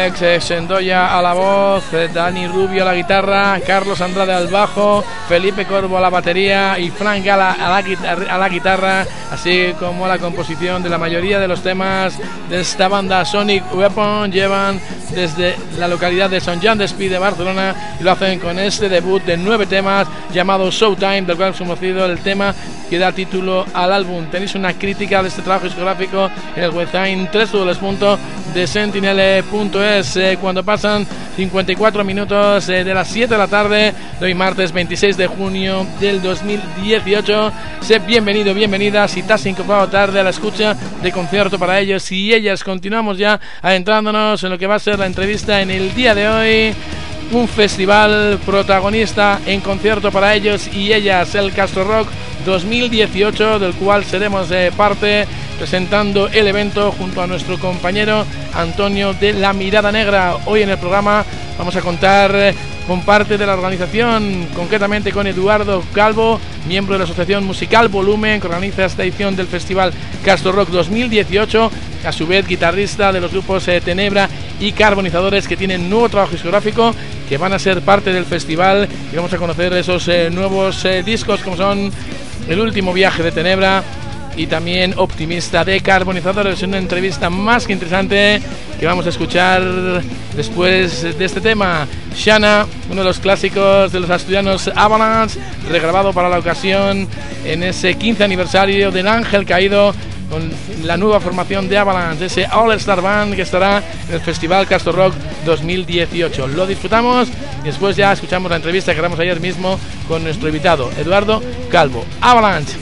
Alex Sendoya a la voz, Dani Rubio a la guitarra, Carlos Andrade al bajo, Felipe Corvo a la batería y Frank Gala a la, guitarra, a la guitarra, así como a la composición de la mayoría de los temas de esta banda. Sonic Weapon llevan desde la localidad de Sant Joan d'Espí de Barcelona y lo hacen con este debut de nueve temas llamado Showtime, del cual hemos conocido el tema que da título al álbum. Tenéis una crítica de este trabajo discográfico en el website tres w punto de sentinel punto es. Eh, cuando pasan cincuenta y cuatro minutos eh, de las siete de la tarde de hoy martes veintiséis de junio del dos mil dieciocho. Sé bienvenido, bienvenida si te has incorporado tarde a la escucha de Concierto para Ellos y Ellas. Continuamos ya adentrándonos en lo que va a ser la entrevista en el día de hoy. Un festival protagonista en Concierto para Ellos y Ellas, el Castro Rock dos mil dieciocho, del cual seremos eh, parte, presentando el evento junto a nuestro compañero Antonio de La Mirada Negra. Hoy en el programa vamos a contar eh, con parte de la organización, concretamente con Eduardo Calvo, miembro de la Asociación Musical Volumen, que organiza esta edición del Festival Castro Rock dos mil dieciocho, a su vez guitarrista de los grupos eh, Tenebra y Carbonizadores, que tienen nuevo trabajo discográfico, que van a ser parte del festival, y vamos a conocer esos eh, nuevos eh, discos, como son El Último Viaje de Tenebra y también Optimista de Carbonizadores. Es una entrevista más que interesante que vamos a escuchar después de este tema. Shana, uno de los clásicos de los asturianos Avalanche, regrabado para la ocasión en ese quince aniversario del Ángel Caído, con la nueva formación de Avalanche, ese All Star Band que estará en el Festival Castro Rock dos mil dieciocho. Lo disfrutamos y después ya escuchamos la entrevista que grabamos ayer mismo con nuestro invitado Eduardo Calvo. Avalanche.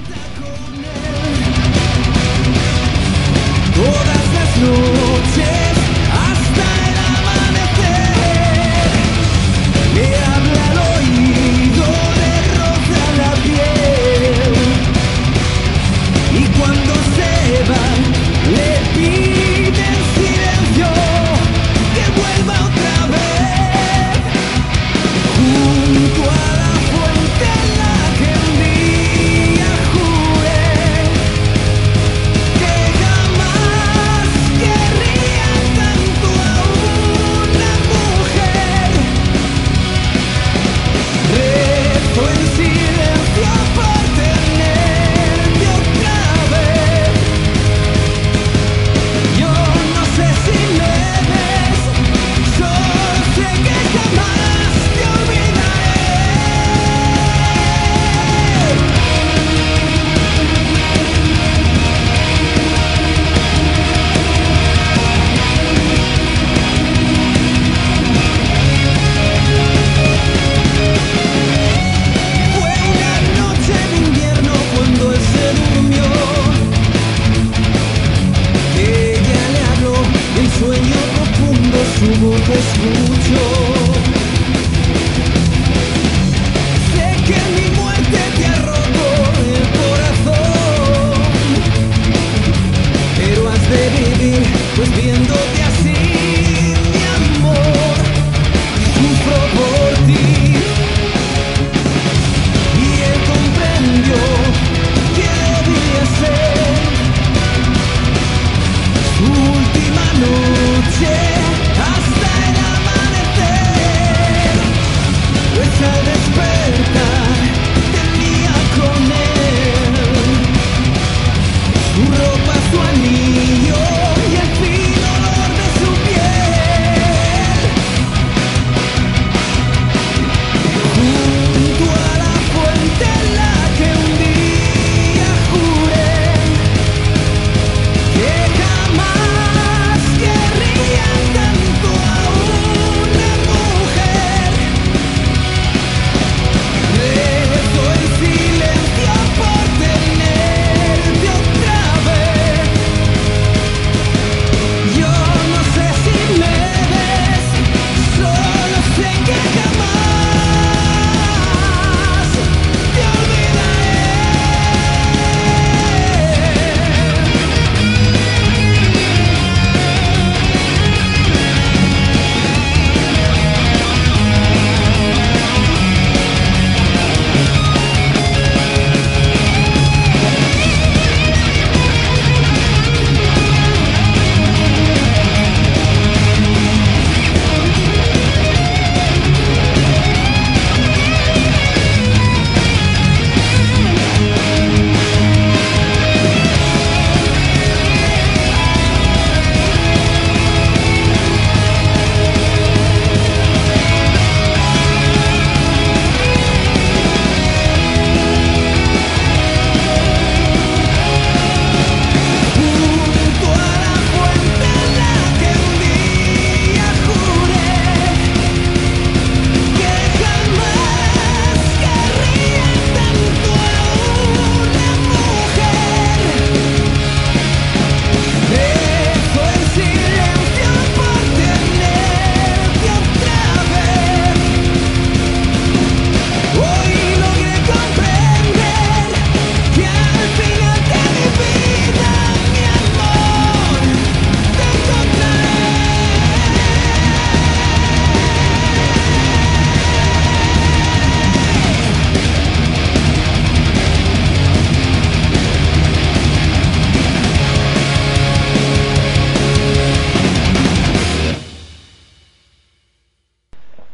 Todas las noches hasta el amanecer le habla al oído, le roza la piel, y cuando se van le piden silencio, que vuelva otra vez junto a la fuente en la que un día juré que jamás querría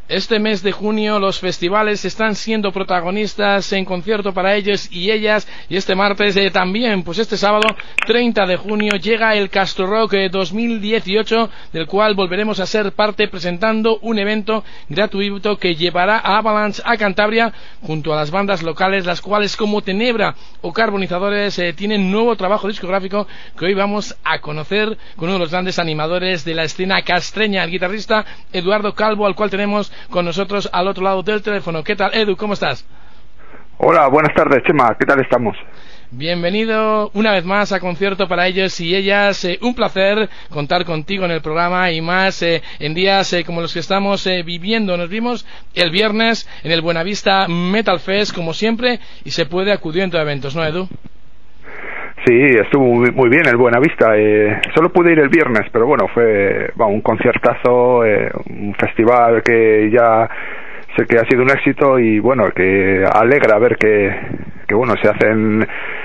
Este mes de junio los festivales están siendo protagonistas en concierto para ellos y ellas, y este martes eh, también, pues este sábado treinta de junio llega el Castro Rock eh, dos mil dieciocho, del cual volveremos a ser parte presentando un evento gratuito que llevará a Avalanche a Cantabria junto a las bandas locales, las cuales como Tenebra o Carbonizadores eh, tienen nuevo trabajo discográfico que hoy vamos a conocer con uno de los grandes animadores de la escena castreña, el guitarrista Eduardo Calvo, al cual tenemos con nosotros al otro lado del teléfono. ¿Qué tal, Edu? ¿Cómo estás? Hola, buenas tardes, Chema. ¿Qué tal estamos? Bienvenido una vez más a Concierto para ellos y ellas. Eh, un placer contar contigo en el programa y más eh, en días eh, como los que estamos eh, viviendo. Nos vimos el viernes en el Buenavista Metal Fest, como siempre, y se puede acudir en tus eventos, ¿no, Edu? Sí, estuvo muy, muy bien el Buenavista. Eh, solo pude ir el viernes, pero bueno, fue bueno, un conciertazo, eh, un festival que ya sé que ha sido un éxito y bueno, que alegra ver que, que bueno, se hacen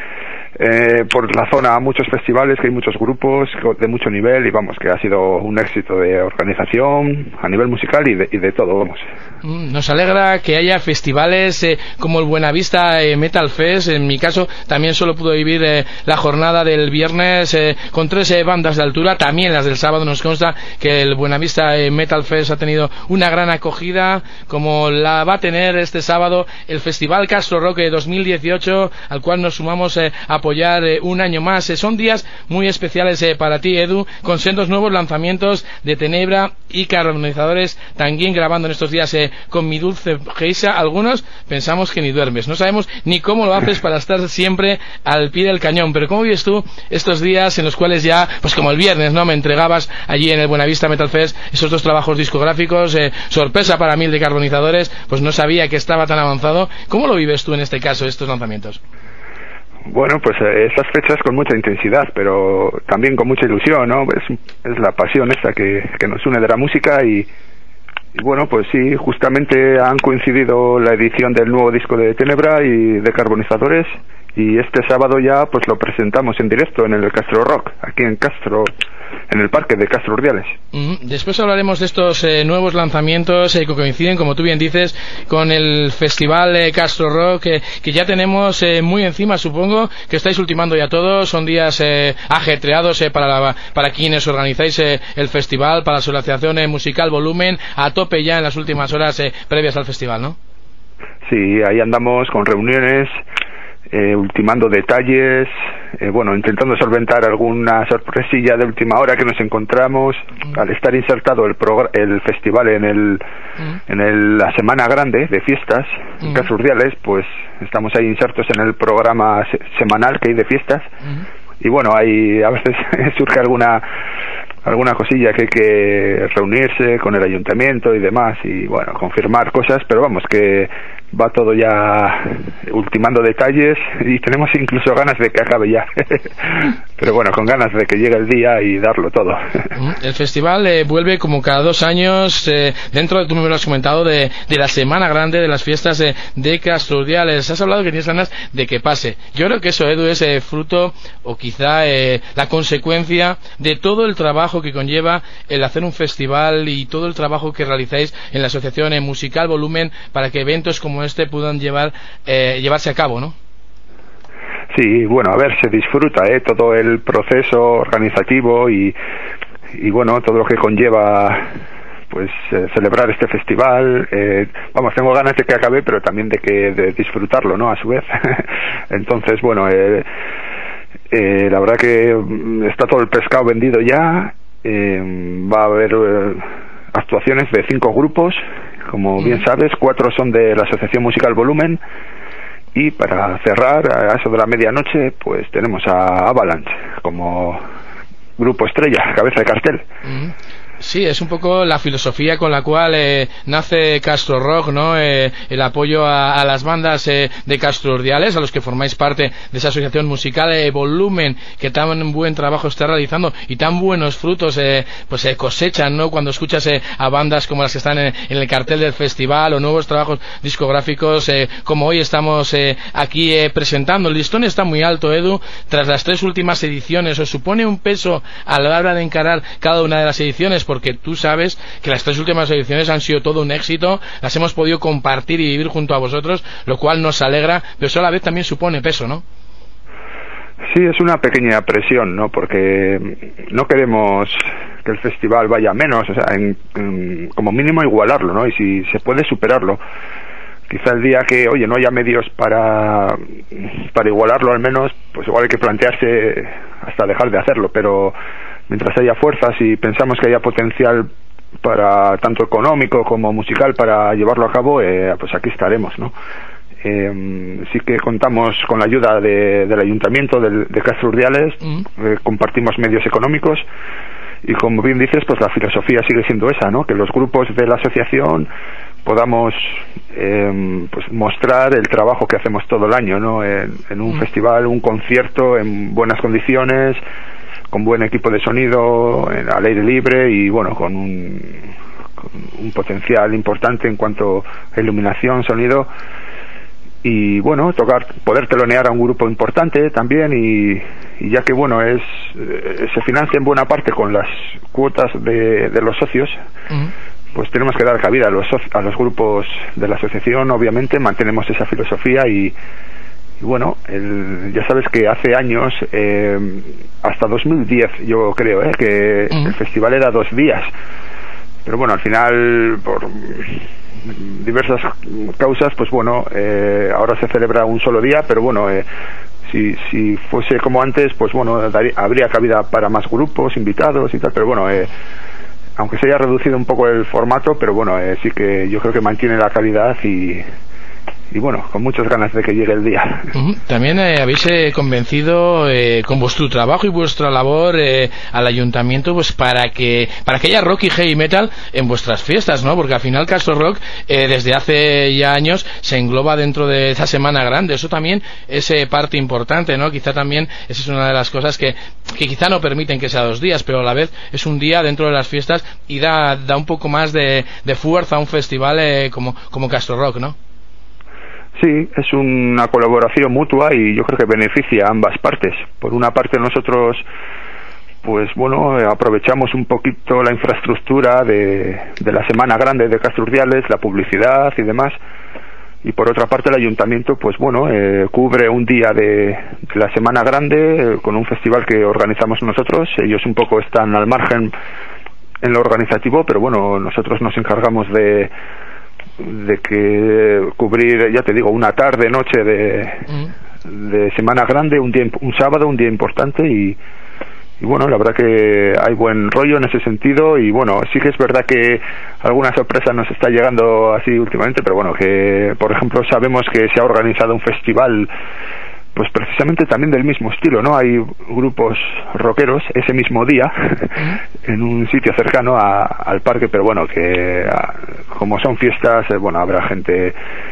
eh, por la zona muchos festivales, que hay muchos grupos de mucho nivel y vamos, que ha sido un éxito de organización a nivel musical y de, y de todo, vamos. Nos alegra que haya festivales eh, como el Buenavista eh, Metal Fest. En mi caso también solo pude vivir eh, la jornada del viernes eh, con tres eh, bandas de altura, también las del sábado. Nos consta que el Buenavista eh, Metal Fest ha tenido una gran acogida, como la va a tener este sábado el Festival Castro Rock dos mil dieciocho, al cual nos sumamos eh, a apoyar eh, un año más. Eh, son días muy especiales eh, para ti, Edu, con sendos nuevos lanzamientos de Tenebra y Carbonizadores, también grabando en estos días eh, con mi dulce Geisa. Algunos pensamos que ni duermes, no sabemos ni cómo lo haces para estar siempre al pie del cañón, pero ¿cómo vives tú estos días en los cuales ya, pues como el viernes, ¿no?, me entregabas allí en el Buenavista Metal Fest esos dos trabajos discográficos? Eh, sorpresa para mí el de Carbonizadores, pues no sabía que estaba tan avanzado. ¿Cómo lo vives tú en este caso, estos lanzamientos? Bueno, pues eh, esas fechas con mucha intensidad, pero también con mucha ilusión, ¿no? Es, es la pasión esta que, que nos une de la música y, y bueno, pues sí, justamente han coincidido la edición del nuevo disco de Tenebra y de Carbonizadores, y este sábado ya pues lo presentamos en directo en el Castro Rock, aquí en Castro, en el parque de Castro Urdiales. Mm-hmm. Después hablaremos de estos eh, nuevos lanzamientos eh, que coinciden, como tú bien dices, con el Festival eh, Castro Rock, eh, que ya tenemos eh, muy encima. Supongo que estáis ultimando ya todo. Son días eh, ajetreados eh, para, la, para quienes organizáis eh, el festival, para la Asociación eh, Musical Volumen, a tope ya en las últimas horas eh, previas al festival, ¿no? Sí, ahí andamos con reuniones, Eh, ultimando detalles, eh, bueno, intentando solventar alguna sorpresilla de última hora que nos encontramos. Mm. Al estar insertado el progr- el festival en el mm. en el, la semana grande de fiestas mm. en Castro Urdiales, pues estamos ahí insertos en el programa se- semanal que hay de fiestas. Mm. Y bueno, ahí a veces surge alguna alguna cosilla que hay que reunirse con el ayuntamiento y demás y bueno, confirmar cosas, pero vamos, que va todo ya ultimando detalles y tenemos incluso ganas de que acabe ya. Pero bueno, con ganas de que llegue el día y darlo todo. El festival eh, vuelve como cada dos años eh, dentro de, tú me lo has comentado, de, de la semana grande de las fiestas eh, de Castro Urdiales. Has hablado que tienes ganas de que pase. Yo creo que eso, Edu, es eh, fruto o quizá eh, la consecuencia de todo el trabajo que conlleva el hacer un festival y todo el trabajo que realizáis en la Asociación eh, Musical Volumen para que eventos como este puedan llevar eh, llevarse a cabo, ¿no? Sí, bueno, a ver, se disfruta ¿eh? todo el proceso organizativo y, y bueno, todo lo que conlleva pues eh, celebrar este festival. Eh, vamos, tengo ganas de que acabe, pero también de que de disfrutarlo, ¿no? A su vez. Entonces, bueno, eh, eh, la verdad que está todo el pescado vendido ya. Eh, va a haber eh, actuaciones de cinco grupos, como bien sabes, cuatro son de la Asociación Musical Volumen, y para cerrar a eso de la medianoche pues tenemos a Avalanche como grupo estrella, cabeza de cartel. Mm. Sí, es un poco la filosofía con la cual eh, nace Castro Rock, ¿no? Eh, el apoyo a, a las bandas eh, de Castro Urdiales, a los que formáis parte de esa asociación musical eh, Volumen, que tan buen trabajo está realizando y tan buenos frutos eh, pues eh, cosechan, ¿no? Cuando escuchas eh, a bandas como las que están en, en el cartel del festival o nuevos trabajos discográficos eh, como hoy estamos eh, aquí eh, presentando. El listón está muy alto, Edu, tras las tres últimas ediciones. ¿Os supone un peso a la hora de encarar cada una de las ediciones? porque tú sabes que las tres últimas ediciones han sido todo un éxito, las hemos podido compartir y vivir junto a vosotros, lo cual nos alegra, pero eso a la vez también supone peso, ¿no? Sí, es una pequeña presión, ¿no? Porque no queremos que el festival vaya menos, o sea, en, en, como mínimo igualarlo, ¿no? Y si se puede superarlo. Quizá el día que, oye, no haya medios para, para igualarlo al menos, pues igual hay que plantearse hasta dejar de hacerlo, pero mientras haya fuerzas y pensamos que haya potencial para tanto económico como musical para llevarlo a cabo, eh, pues aquí estaremos, ¿no? Eh, sí que contamos con la ayuda de, del Ayuntamiento de, de Castro Urdiales, mm. eh, compartimos medios económicos y, como bien dices, pues la filosofía sigue siendo esa, ¿no? Que los grupos de la asociación podamos eh, pues mostrar el trabajo que hacemos todo el año, ¿no? En, en un mm. festival, un concierto en buenas condiciones, con buen equipo de sonido, en, al aire libre y, bueno, con un, con un potencial importante en cuanto a iluminación, sonido. Y bueno, tocar, poder telonear a un grupo importante también y, y ya que bueno, es eh, se financia en buena parte con las cuotas de, de los socios, uh-huh. pues tenemos que dar cabida a los a los grupos de la asociación, obviamente mantenemos esa filosofía y, y bueno, el, ya sabes que hace años, eh, hasta dos mil diez yo creo, eh, que uh-huh. el festival era dos días, pero bueno, al final por diversas causas, pues bueno, eh, ahora se celebra un solo día, pero bueno, eh, si, si fuese como antes, pues bueno, daría, habría cabida para más grupos, invitados y tal, pero bueno, eh, aunque se haya reducido un poco el formato, pero bueno, eh, sí que yo creo que mantiene la calidad y y bueno, con muchas ganas de que llegue el día. Uh-huh. También eh, habéis eh, convencido eh, con vuestro trabajo y vuestra labor eh, al ayuntamiento, pues para que para que haya rock y heavy metal en vuestras fiestas, ¿no? Porque al final Castro Rock eh, desde hace ya años se engloba dentro de esa semana grande. Eso también es eh, parte importante, ¿no? Quizá también esa es una de las cosas que, que quizá no permiten que sea dos días, pero a la vez es un día dentro de las fiestas y da, da un poco más de, de fuerza a un festival eh, como, como Castro Rock, ¿no? Sí, es una colaboración mutua y yo creo que beneficia a ambas partes. Por una parte nosotros, pues bueno, aprovechamos un poquito la infraestructura de, de la Semana Grande de Castro Urdiales, la publicidad y demás, y por otra parte el Ayuntamiento, pues bueno, eh, cubre un día de, de la Semana Grande eh, con un festival que organizamos nosotros. Ellos un poco están al margen en lo organizativo, pero bueno, nosotros nos encargamos de de que cubrir, ya te digo, una tarde, noche de, mm. de Semana Grande, un día, un sábado, un día importante y, y bueno, la verdad que hay buen rollo en ese sentido y bueno, sí que es verdad que alguna sorpresa nos está llegando así últimamente, pero bueno, que por ejemplo sabemos que se ha organizado un festival pues precisamente también del mismo estilo, ¿no? Hay grupos rockeros ese mismo día en un sitio cercano a, al parque, pero bueno, que a, como son fiestas, eh, bueno, habrá gente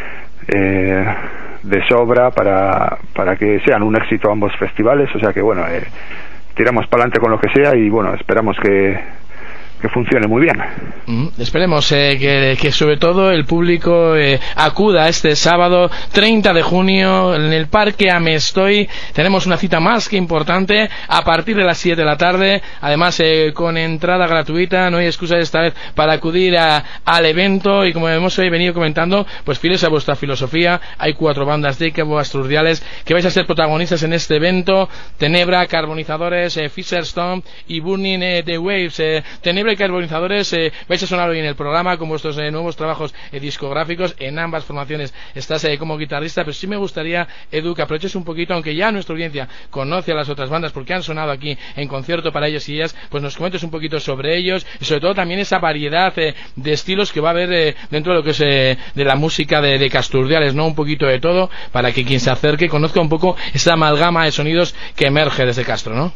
eh, de sobra para, para que sean un éxito ambos festivales, o sea que bueno, eh, tiramos para adelante con lo que sea y bueno, esperamos que que funcione muy bien. Mm, esperemos eh, que, que sobre todo el público eh, acuda este sábado treinta de junio en el Parque Amestoy. Tenemos una cita más que importante a partir de las siete de la tarde, además eh, con entrada gratuita. No hay excusa esta vez para acudir a, al evento y como hemos hoy venido comentando, pues fieles a vuestra filosofía, hay cuatro bandas de Castro Urdiales que vais a ser protagonistas en este evento: Tenebra, Carbonizadores, eh, Fisherstone y Burning eh, the Waves. eh, Tenebra y Carbonizadores, eh, vais a sonar hoy en el programa con vuestros eh, nuevos trabajos eh, discográficos. En ambas formaciones estás eh, como guitarrista, pero sí me gustaría, Edu, que aproveches un poquito, aunque ya nuestra audiencia conoce a las otras bandas porque han sonado aquí en concierto para ellos y ellas, pues nos comentes un poquito sobre ellos y sobre todo también esa variedad eh, de estilos que va a haber eh, dentro de lo que es eh, de la música de, de Castro Urdiales, ¿no? Un poquito de todo para que quien se acerque conozca un poco esa amalgama de sonidos que emerge desde Castro, ¿no?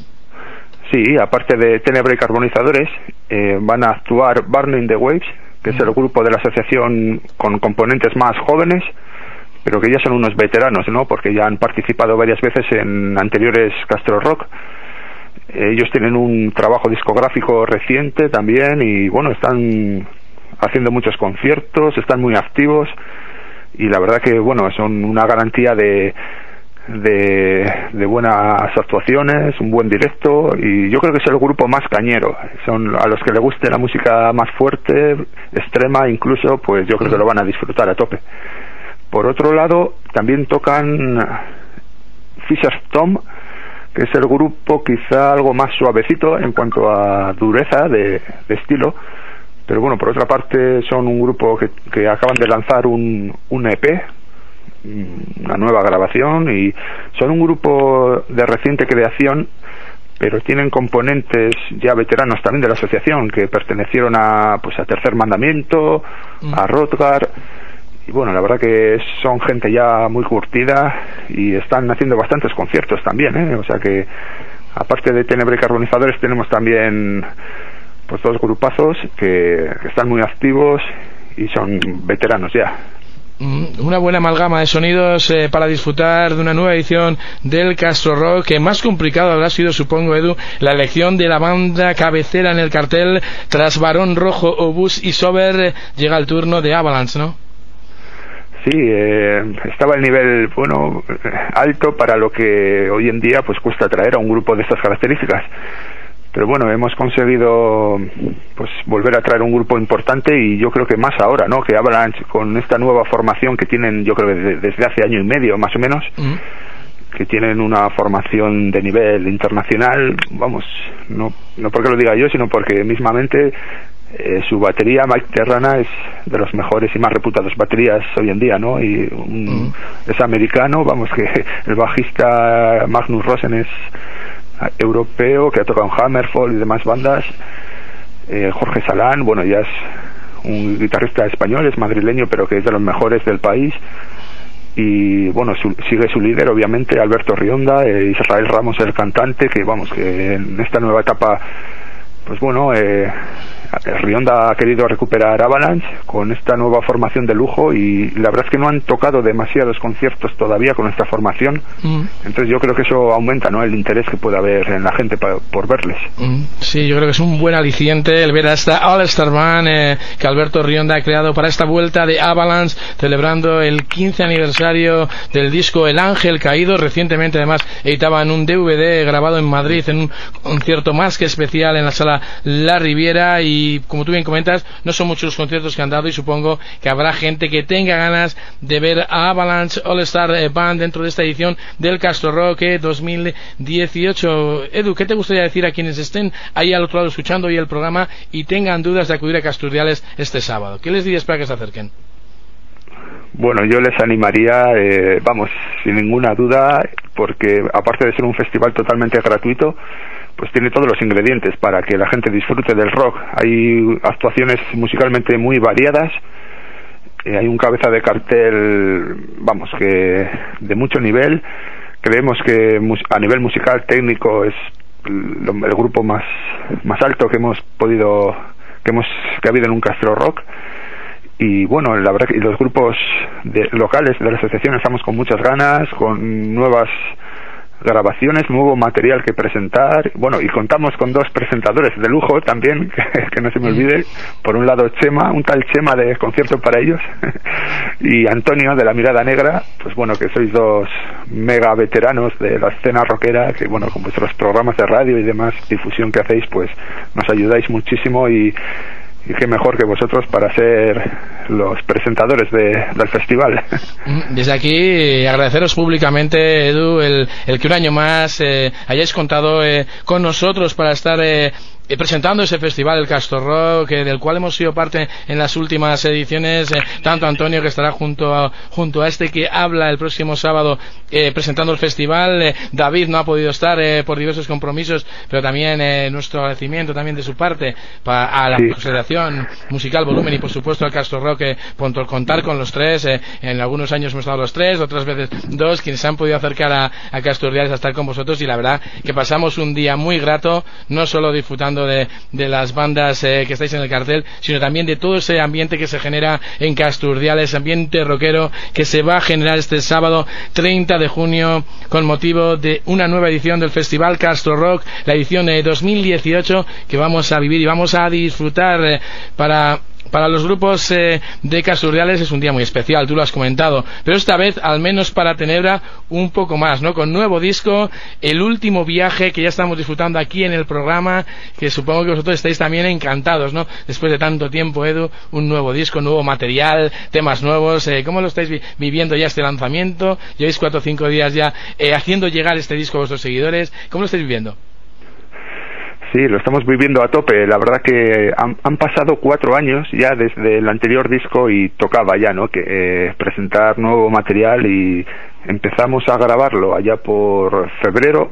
Sí, aparte de Tenebra y Carbonizadores, eh, van a actuar Burning the Waves, que es el grupo de la asociación con componentes más jóvenes, pero que ya son unos veteranos, ¿no? Porque ya han participado varias veces en anteriores Castro Rock. Ellos tienen un trabajo discográfico reciente también y bueno, están haciendo muchos conciertos, están muy activos y la verdad que bueno, son una garantía de de, de buenas actuaciones, un buen directo, y yo creo que es el grupo más cañero. Son a los que les guste la música más fuerte, extrema incluso, pues yo creo que lo van a disfrutar a tope. Por otro lado, también tocan Fisher's Tom, que es el grupo quizá algo más suavecito en cuanto a dureza de, de estilo, pero bueno, por otra parte son un grupo que, que acaban de lanzar un, un E P, una nueva grabación, y son un grupo de reciente creación, pero tienen componentes ya veteranos también de la asociación, que pertenecieron a pues a Tercer Mandamiento, mm. a Rodgar, y bueno, la verdad que son gente ya muy curtida y están haciendo bastantes conciertos también, ¿eh? O sea que aparte de Tenebre y Carbonizadores tenemos también pues dos grupazos que, que están muy activos y son veteranos ya. Una buena amalgama de sonidos eh, para disfrutar de una nueva edición del Castro Rock, que más complicado habrá sido, supongo, Edu, la elección de la banda cabecera en el cartel. Tras Barón Rojo, Obús y Sober, eh, llega el turno de Avalanche, ¿no? Sí, eh, estaba el nivel, bueno, alto para lo que hoy en día pues cuesta traer a un grupo de estas características. Pero bueno, hemos conseguido pues volver a traer un grupo importante, y yo creo que más ahora, ¿no? Que Avalanche, con esta nueva formación que tienen, yo creo que desde hace año y medio más o menos, mm. que tienen una formación de nivel internacional, vamos, no no porque lo diga yo, sino porque mismamente eh, su batería, Mike Terrana, es de los mejores y más reputados baterías hoy en día, ¿no? Y un, mm. es americano, vamos, que el bajista Magnus Rosen es europeo, que ha tocado en Hammerfall y demás bandas. eh, Jorge Salán, bueno, ya es un guitarrista español, es madrileño, pero que es de los mejores del país. Y bueno, su, sigue su líder, obviamente, Alberto Rionda, eh, Israel Ramos, el cantante, que vamos, que en esta nueva etapa, pues bueno, eh, Rionda ha querido recuperar Avalanche con esta nueva formación de lujo, y la verdad es que no han tocado demasiados conciertos todavía con esta formación. mm. Entonces yo creo que eso aumenta, ¿no?, el interés que puede haber en la gente pa, por verles. mm. Sí, yo creo que es un buen aliciente el ver a esta All-Star Band eh, que Alberto Rionda ha creado para esta vuelta de Avalanche, celebrando el quince aniversario del disco El Ángel Caído. Recientemente además editaban un D V D grabado en Madrid en un concierto más que especial en la sala La Riviera, y Y como tú bien comentas, no son muchos los conciertos que han dado, y supongo que habrá gente que tenga ganas de ver a Avalanche All Star Band dentro de esta edición del Castro Rock dos mil dieciocho. Edu, ¿qué te gustaría decir a quienes estén ahí al otro lado escuchando hoy el programa y tengan dudas de acudir a Casturdiales este sábado? ¿Qué les dirías para que se acerquen? Bueno, yo les animaría, eh, vamos, sin ninguna duda, porque aparte de ser un festival totalmente gratuito, pues tiene todos los ingredientes para que la gente disfrute del rock. Hay actuaciones musicalmente muy variadas, eh, hay un cabeza de cartel, vamos, que de mucho nivel. Creemos que a nivel musical técnico es el grupo más más alto que hemos podido que hemos que ha habido en un Castro Rock. Y bueno, la verdad que los grupos de, locales de la asociación estamos con muchas ganas, con nuevas grabaciones, nuevo material que presentar. Bueno, y contamos con dos presentadores de lujo también, que, que no se me olvide. Por un lado Chema, un tal Chema de Concierto para Ellos, y Antonio de La Mirada Negra. Pues bueno, que sois dos mega veteranos de la escena rockera, que bueno, con vuestros programas de radio y demás difusión que hacéis, pues nos ayudáis muchísimo, y y qué mejor que vosotros para ser los presentadores de, del festival. Desde aquí agradeceros públicamente, Edu, el, el que un año más eh, hayáis contado eh, con nosotros para estar eh, eh, presentando ese festival, el Castro Rock, eh, del cual hemos sido parte en las últimas ediciones, eh, tanto Antonio, que estará junto a, junto a este que habla el próximo sábado eh, presentando el festival, eh, David no ha podido estar eh, por diversos compromisos, pero también eh, nuestro agradecimiento también de su parte pa, a la sí. Asociación Musical Volumen, y por supuesto al Castro Rock, eh, por contar con los tres. Eh, en algunos años hemos estado los tres, otras veces dos, quienes se han podido acercar a, a Casturdiales a estar con vosotros, y la verdad que pasamos un día muy grato, no solo disfrutando de, de las bandas eh, que estáis en el cartel, sino también de todo ese ambiente que se genera en Casturdiales, ambiente rockero que se va a generar este sábado treinta de junio con motivo de una nueva edición del Festival Castro Rock, la edición de dos mil dieciocho, que vamos a vivir y vamos a disfrutar eh, para para los grupos eh, de Casurreales es un día muy especial, tú lo has comentado, pero esta vez al menos para Tenebra un poco más, ¿no? Con nuevo disco, el último viaje que ya estamos disfrutando aquí en el programa, que supongo que vosotros estáis también encantados, ¿no? Después de tanto tiempo, Edu, un nuevo disco, nuevo material, temas nuevos, eh, ¿cómo lo estáis vi- viviendo ya este lanzamiento? Lleváis cuatro o cinco días ya eh, haciendo llegar este disco a vuestros seguidores, ¿cómo lo estáis viviendo? Sí, lo estamos viviendo a tope. La verdad que han, han pasado cuatro años ya desde el anterior disco y tocaba ya, ¿no? Que eh, presentar nuevo material, y empezamos a grabarlo allá por febrero.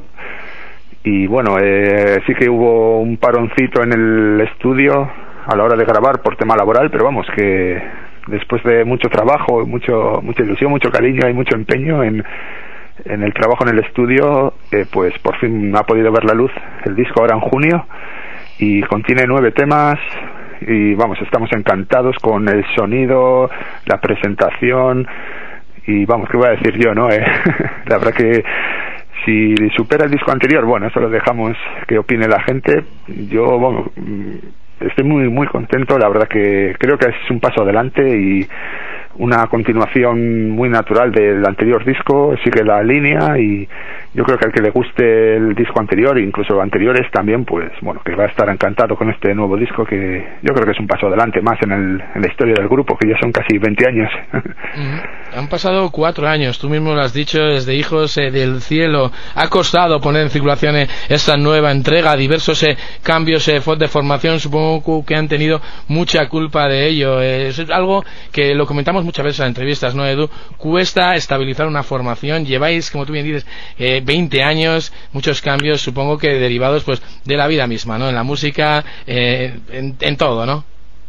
Y bueno, eh, sí que hubo un paroncito en el estudio a la hora de grabar por tema laboral, pero vamos, que después de mucho trabajo, mucho mucha ilusión, mucho cariño y mucho empeño en en el trabajo en el estudio, eh, pues por fin ha podido ver la luz el disco ahora en junio, y contiene nueve temas, y vamos, estamos encantados con el sonido, la presentación, y vamos, ¿qué voy a decir yo, no? Eh, la verdad que si supera el disco anterior, bueno, eso lo dejamos que opine la gente. Yo, bueno, estoy muy muy contento, la verdad que creo que es un paso adelante y una continuación muy natural del anterior disco, sigue la línea, y yo creo que al que le guste el disco anterior, incluso anteriores también, pues bueno, que va a estar encantado con este nuevo disco, que yo creo que es un paso adelante más en, el, en la historia del grupo, que ya son casi veinte años. Mm, han pasado cuatro años, tú mismo lo has dicho, desde Hijos eh, del Cielo. Ha costado poner en circulación eh, esta nueva entrega, diversos eh, cambios eh, de formación, supongo que han tenido mucha culpa de ello. Eh, es algo que lo comentamos muchas veces en entrevistas, ¿no, Edu? Cuesta estabilizar una formación, lleváis, como tú bien dices, eh, veinte años, muchos cambios, supongo que derivados pues de la vida misma, ¿no? En la música, eh, en, en todo, ¿no?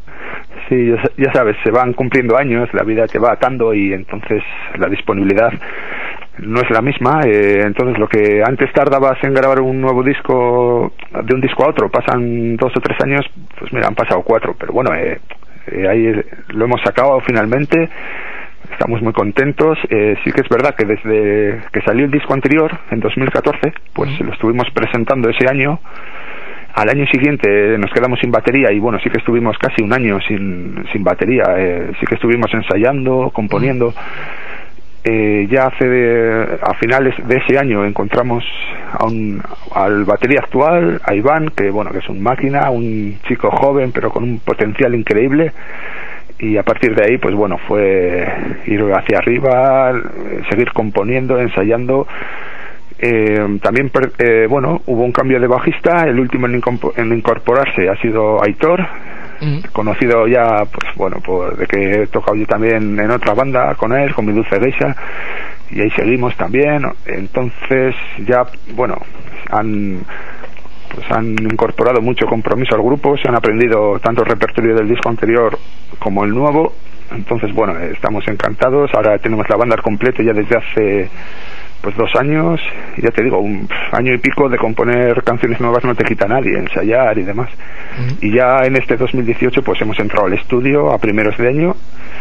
Sí, ya sabes, se van cumpliendo años, la vida te va atando, y entonces la disponibilidad no es la misma. Eh, entonces lo que antes tardabas en grabar un nuevo disco, de un disco a otro, pasan dos o tres años, pues mira, han pasado cuatro, pero bueno, eh, eh, ahí lo hemos sacado finalmente, estamos muy contentos. Eh, sí que es verdad que desde que salió el disco anterior, en dos mil catorce, pues lo estuvimos presentando ese año. Al año siguiente nos quedamos sin batería, y bueno, sí que estuvimos casi un año sin, sin batería. Eh, sí que estuvimos ensayando, componiendo. Eh, ya hace de, a finales de ese año encontramos a un, al batería actual, a Iván, que bueno, que es un máquina, un chico joven pero con un potencial increíble, y a partir de ahí pues bueno, fue ir hacia arriba, seguir componiendo, ensayando. Eh, también eh, bueno, hubo un cambio de bajista, el último en, incompo- en incorporarse ha sido Aitor, mm. conocido ya pues bueno, por de que he tocado yo también en otra banda con él, con Mi Dulce Geisha, y ahí seguimos también. Entonces ya bueno, han pues han incorporado mucho compromiso al grupo, se han aprendido tanto el repertorio del disco anterior como el nuevo. Entonces bueno, estamos encantados. Ahora tenemos la banda al completo ya desde hace pues dos años, y ya te digo, un año y pico de componer canciones nuevas no te quita nadie, ensayar y demás. Uh-huh. Y ya en este dos mil dieciocho pues hemos entrado al estudio a primeros de año,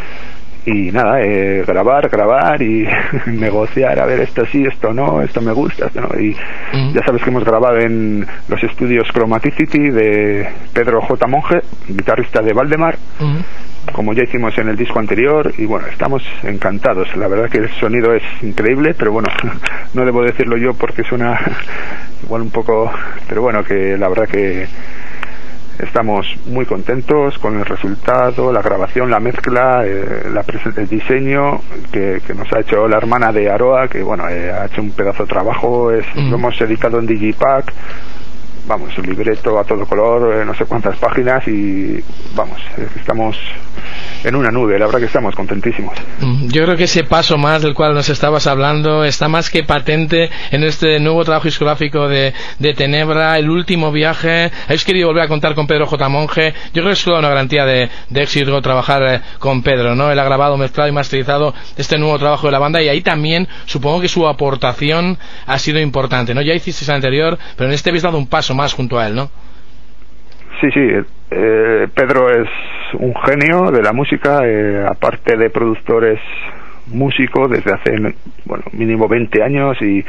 y nada, eh, grabar, grabar y negociar, a ver, esto sí, esto no, esto me gusta, esto no. Y uh-huh. ya sabes que hemos grabado en los estudios Chromaticity de Pedro J. Monge, guitarrista de Valdemar, uh-huh. como ya hicimos en el disco anterior, y bueno, estamos encantados. La verdad que el sonido es increíble, pero bueno, no debo decirlo yo porque suena igual un poco, pero bueno, que la verdad que estamos muy contentos con el resultado, la grabación, la mezcla, eh, la pres- el diseño que, que nos ha hecho la hermana de Aroa, que bueno, eh, ha hecho un pedazo de trabajo. Es, mm. Lo hemos editado en Digipack, vamos, un libreto a todo color, eh, no sé cuántas páginas, y vamos, eh, estamos en una nube, la verdad que estamos contentísimos. Yo creo que ese paso más del cual nos estabas hablando está más que patente en este nuevo trabajo discográfico de, de Tenebra, el último viaje. Habéis querido volver a contar con Pedro J. Monge. Yo creo que es toda una garantía de, de éxito trabajar eh, con Pedro, ¿no? Él ha grabado, mezclado y masterizado este nuevo trabajo de la banda, y ahí también supongo que su aportación ha sido importante, ¿no? Ya hicisteis el anterior, pero en este habéis dado un paso más junto a él, ¿no? Sí, sí, eh, Pedro es un genio de la música, eh, aparte de productor es músico desde hace, bueno, mínimo veinte años, y,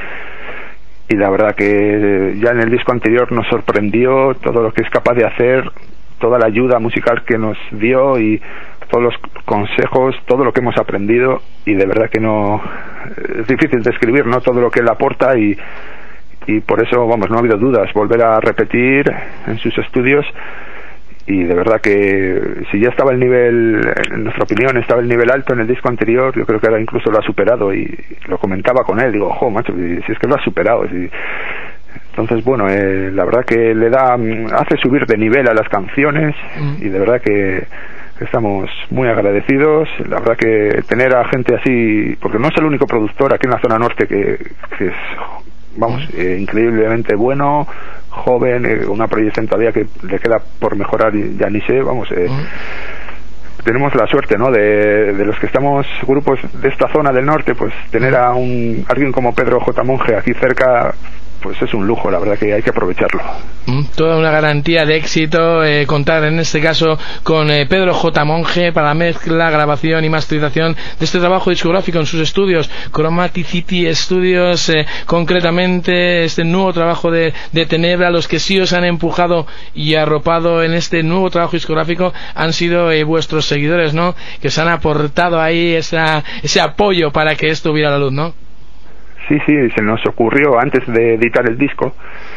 y la verdad que ya en el disco anterior nos sorprendió todo lo que es capaz de hacer toda la ayuda musical que nos dio y todos los consejos, todo lo que hemos aprendido, y de verdad que no es difícil describir, ¿no?, todo lo que él aporta, y y por eso, vamos, no ha habido dudas, volver a repetir en sus estudios. Y de verdad que si ya estaba el nivel, en nuestra opinión, estaba el nivel alto en el disco anterior, yo creo que ahora incluso lo ha superado, y lo comentaba con él, digo, ojo, macho, si es que lo ha superado. Si... Entonces, bueno, eh, la verdad que le da, hace subir de nivel a las canciones, y de verdad que estamos muy agradecidos. La verdad que tener a gente así, porque no es el único productor aquí en la zona norte que, que es, vamos, eh, increíblemente bueno, joven, eh, una proyección todavía que le queda por mejorar, y ya ni sé, vamos, eh, uh-huh. tenemos la suerte, ¿no?, de, de los que estamos grupos de esta zona del norte, pues tener a un alguien como Pedro J. Monge aquí cerca, pues es un lujo, la verdad que hay que aprovecharlo. Toda una garantía de éxito, eh, contar en este caso con eh, Pedro J. Monge para la mezcla, grabación y masterización de este trabajo discográfico en sus estudios, Chromaticity Studios, eh, concretamente este nuevo trabajo de, de Tenebra. Los que sí os han empujado y arropado en este nuevo trabajo discográfico han sido eh, vuestros seguidores, ¿no?, que os han aportado ahí esa, ese apoyo para que esto viera la luz, ¿no? Sí, sí, se nos ocurrió antes de editar el disco,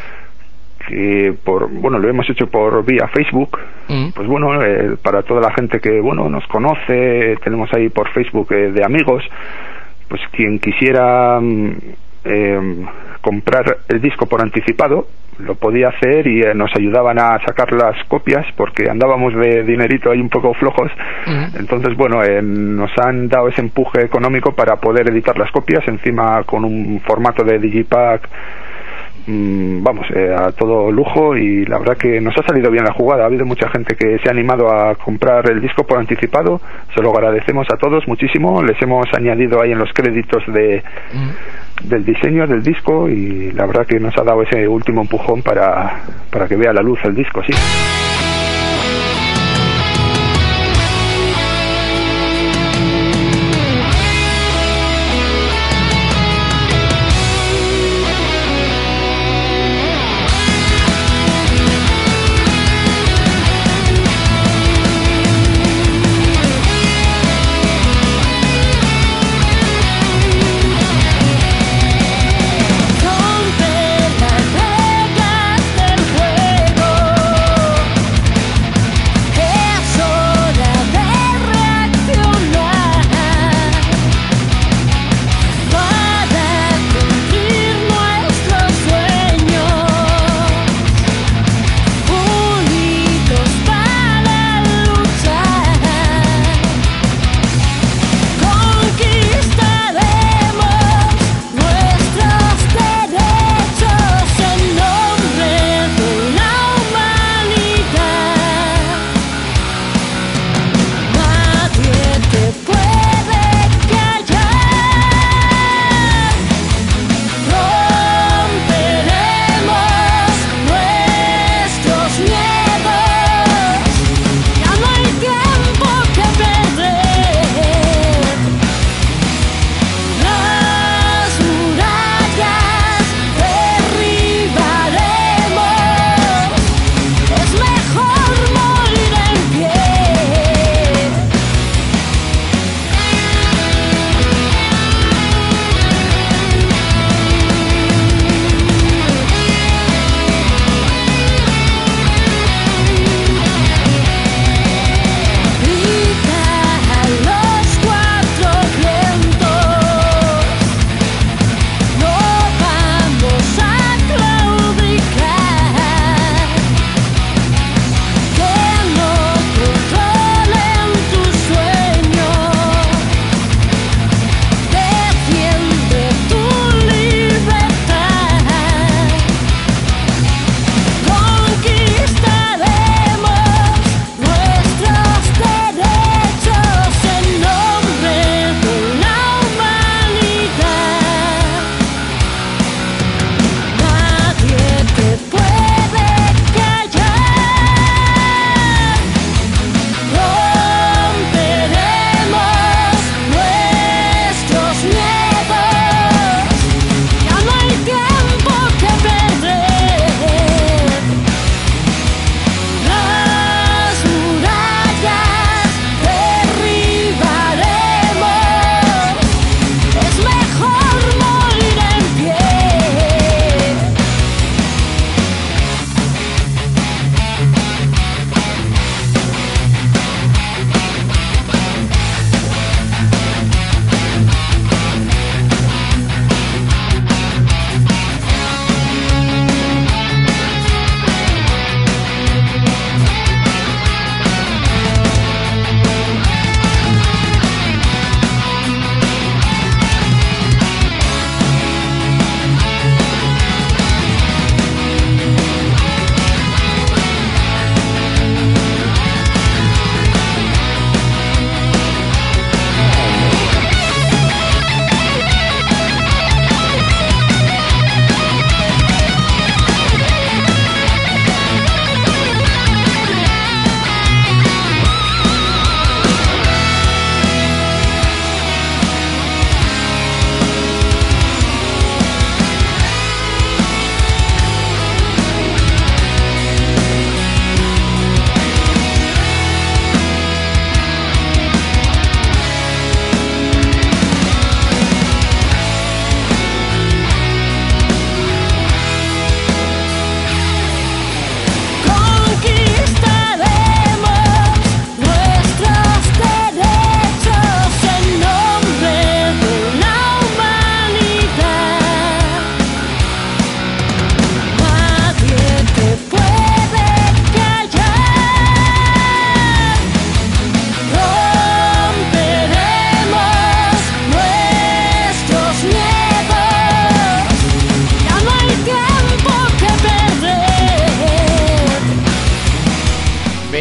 que por, bueno, lo hemos hecho por vía Facebook, mm. pues bueno, eh, para toda la gente que, bueno, nos conoce, tenemos ahí por Facebook eh, de amigos, pues quien quisiera eh, comprar el disco por anticipado, lo podía hacer, y eh, nos ayudaban a sacar las copias porque andábamos de dinerito ahí un poco flojos. Uh-huh. Entonces, bueno, eh, nos han dado ese empuje económico para poder editar las copias, encima con un formato de digipack, mmm, vamos, eh, a todo lujo, y la verdad que nos ha salido bien la jugada. Ha habido mucha gente que se ha animado a comprar el disco por anticipado, se lo agradecemos a todos muchísimo. Les hemos añadido ahí en los créditos de uh-huh. del diseño del disco, y la verdad que nos ha dado ese último empujón para, para que vea la luz el disco, sí.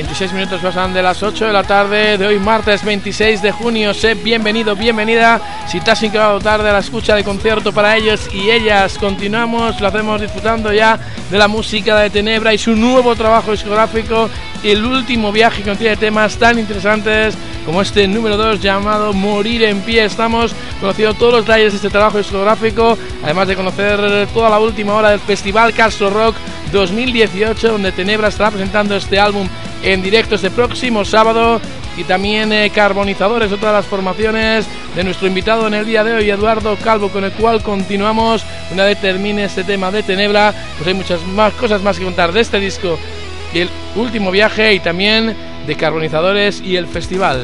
veintiséis minutos pasan de las ocho de la tarde de hoy, martes veintiséis de junio. Sé bienvenido, bienvenida. Si te has incorporado tarde a la escucha de concierto para ellos y ellas, continuamos, lo hacemos disfrutando ya de la música de Tenebra y su nuevo trabajo discográfico, El Último Viaje, que contiene temas tan interesantes como este número dos llamado Morir en Pie. Estamos conociendo todos los detalles de este trabajo discográfico, además de conocer toda la última hora del Festival Castro Rock dos mil dieciocho, donde Tenebra estará presentando este álbum en directo este próximo sábado, y también eh, Carbonizadores, otra de las formaciones de nuestro invitado en el día de hoy, Eduardo Calvo, con el cual continuamos una vez termine este tema de Tenebra. Pues hay muchas más cosas más que contar de este disco y El Último Viaje, y también de Carbonizadores y el festival.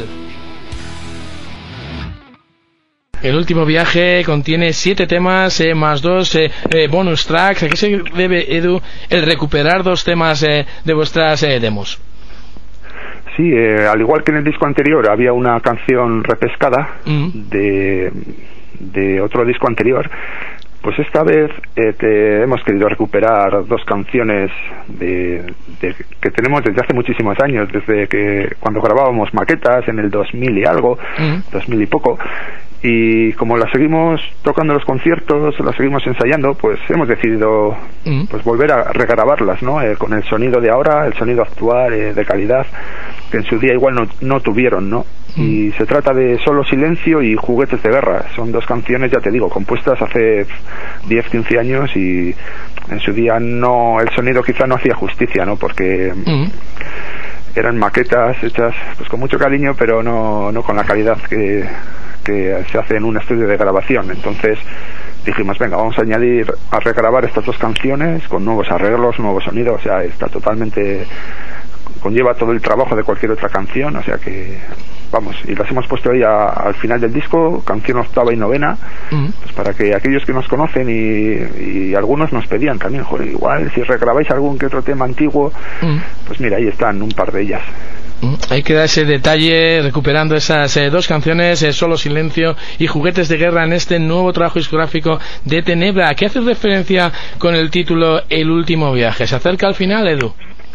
El Último Viaje contiene siete temas eh, más dos eh, eh, bonus tracks. ¿A qué se debe, Edu, el recuperar dos temas eh, de vuestras eh, demos? Sí, eh, al igual que en el disco anterior había una canción repescada mm. de, de otro disco anterior, pues esta vez eh, te hemos querido recuperar dos canciones de, de, que tenemos desde hace muchísimos años, desde que cuando grabábamos maquetas en el dos mil y algo, mm. dos mil y poco, y como las seguimos tocando en los conciertos, las seguimos ensayando, pues hemos decidido mm. pues volver a regrabarlas, ¿no? Eh, con el sonido de ahora, el sonido actual, eh, de calidad, que en su día igual no, no tuvieron, ¿no? Mm. Y se trata de Solo Silencio y Juguetes de Guerra. Son dos canciones, ya te digo, compuestas hace diez, quince años, y en su día no, el sonido quizá no hacía justicia, ¿no? Porque mm. eran maquetas hechas pues con mucho cariño, pero no, no con la calidad que que se hace en un estudio de grabación. Entonces dijimos, venga, vamos a añadir, a regrabar estas dos canciones con nuevos arreglos, nuevos sonidos. O sea, está totalmente, conlleva todo el trabajo de cualquier otra canción, o sea que vamos, y las hemos puesto ahí a, al final del disco, canción octava y novena, uh-huh. pues para que aquellos que nos conocen, y, y algunos nos pedían también, joder, igual si regrabáis algún que otro tema antiguo, uh-huh. pues mira, ahí están un par de ellas. Hay que dar ese detalle recuperando esas eh, dos canciones, eh, Solo Silencio y Juguetes de Guerra, en este nuevo trabajo discográfico de Tenebra. ¿A qué hace referencia con el título El Último Viaje? ¿Se acerca al final, Edu?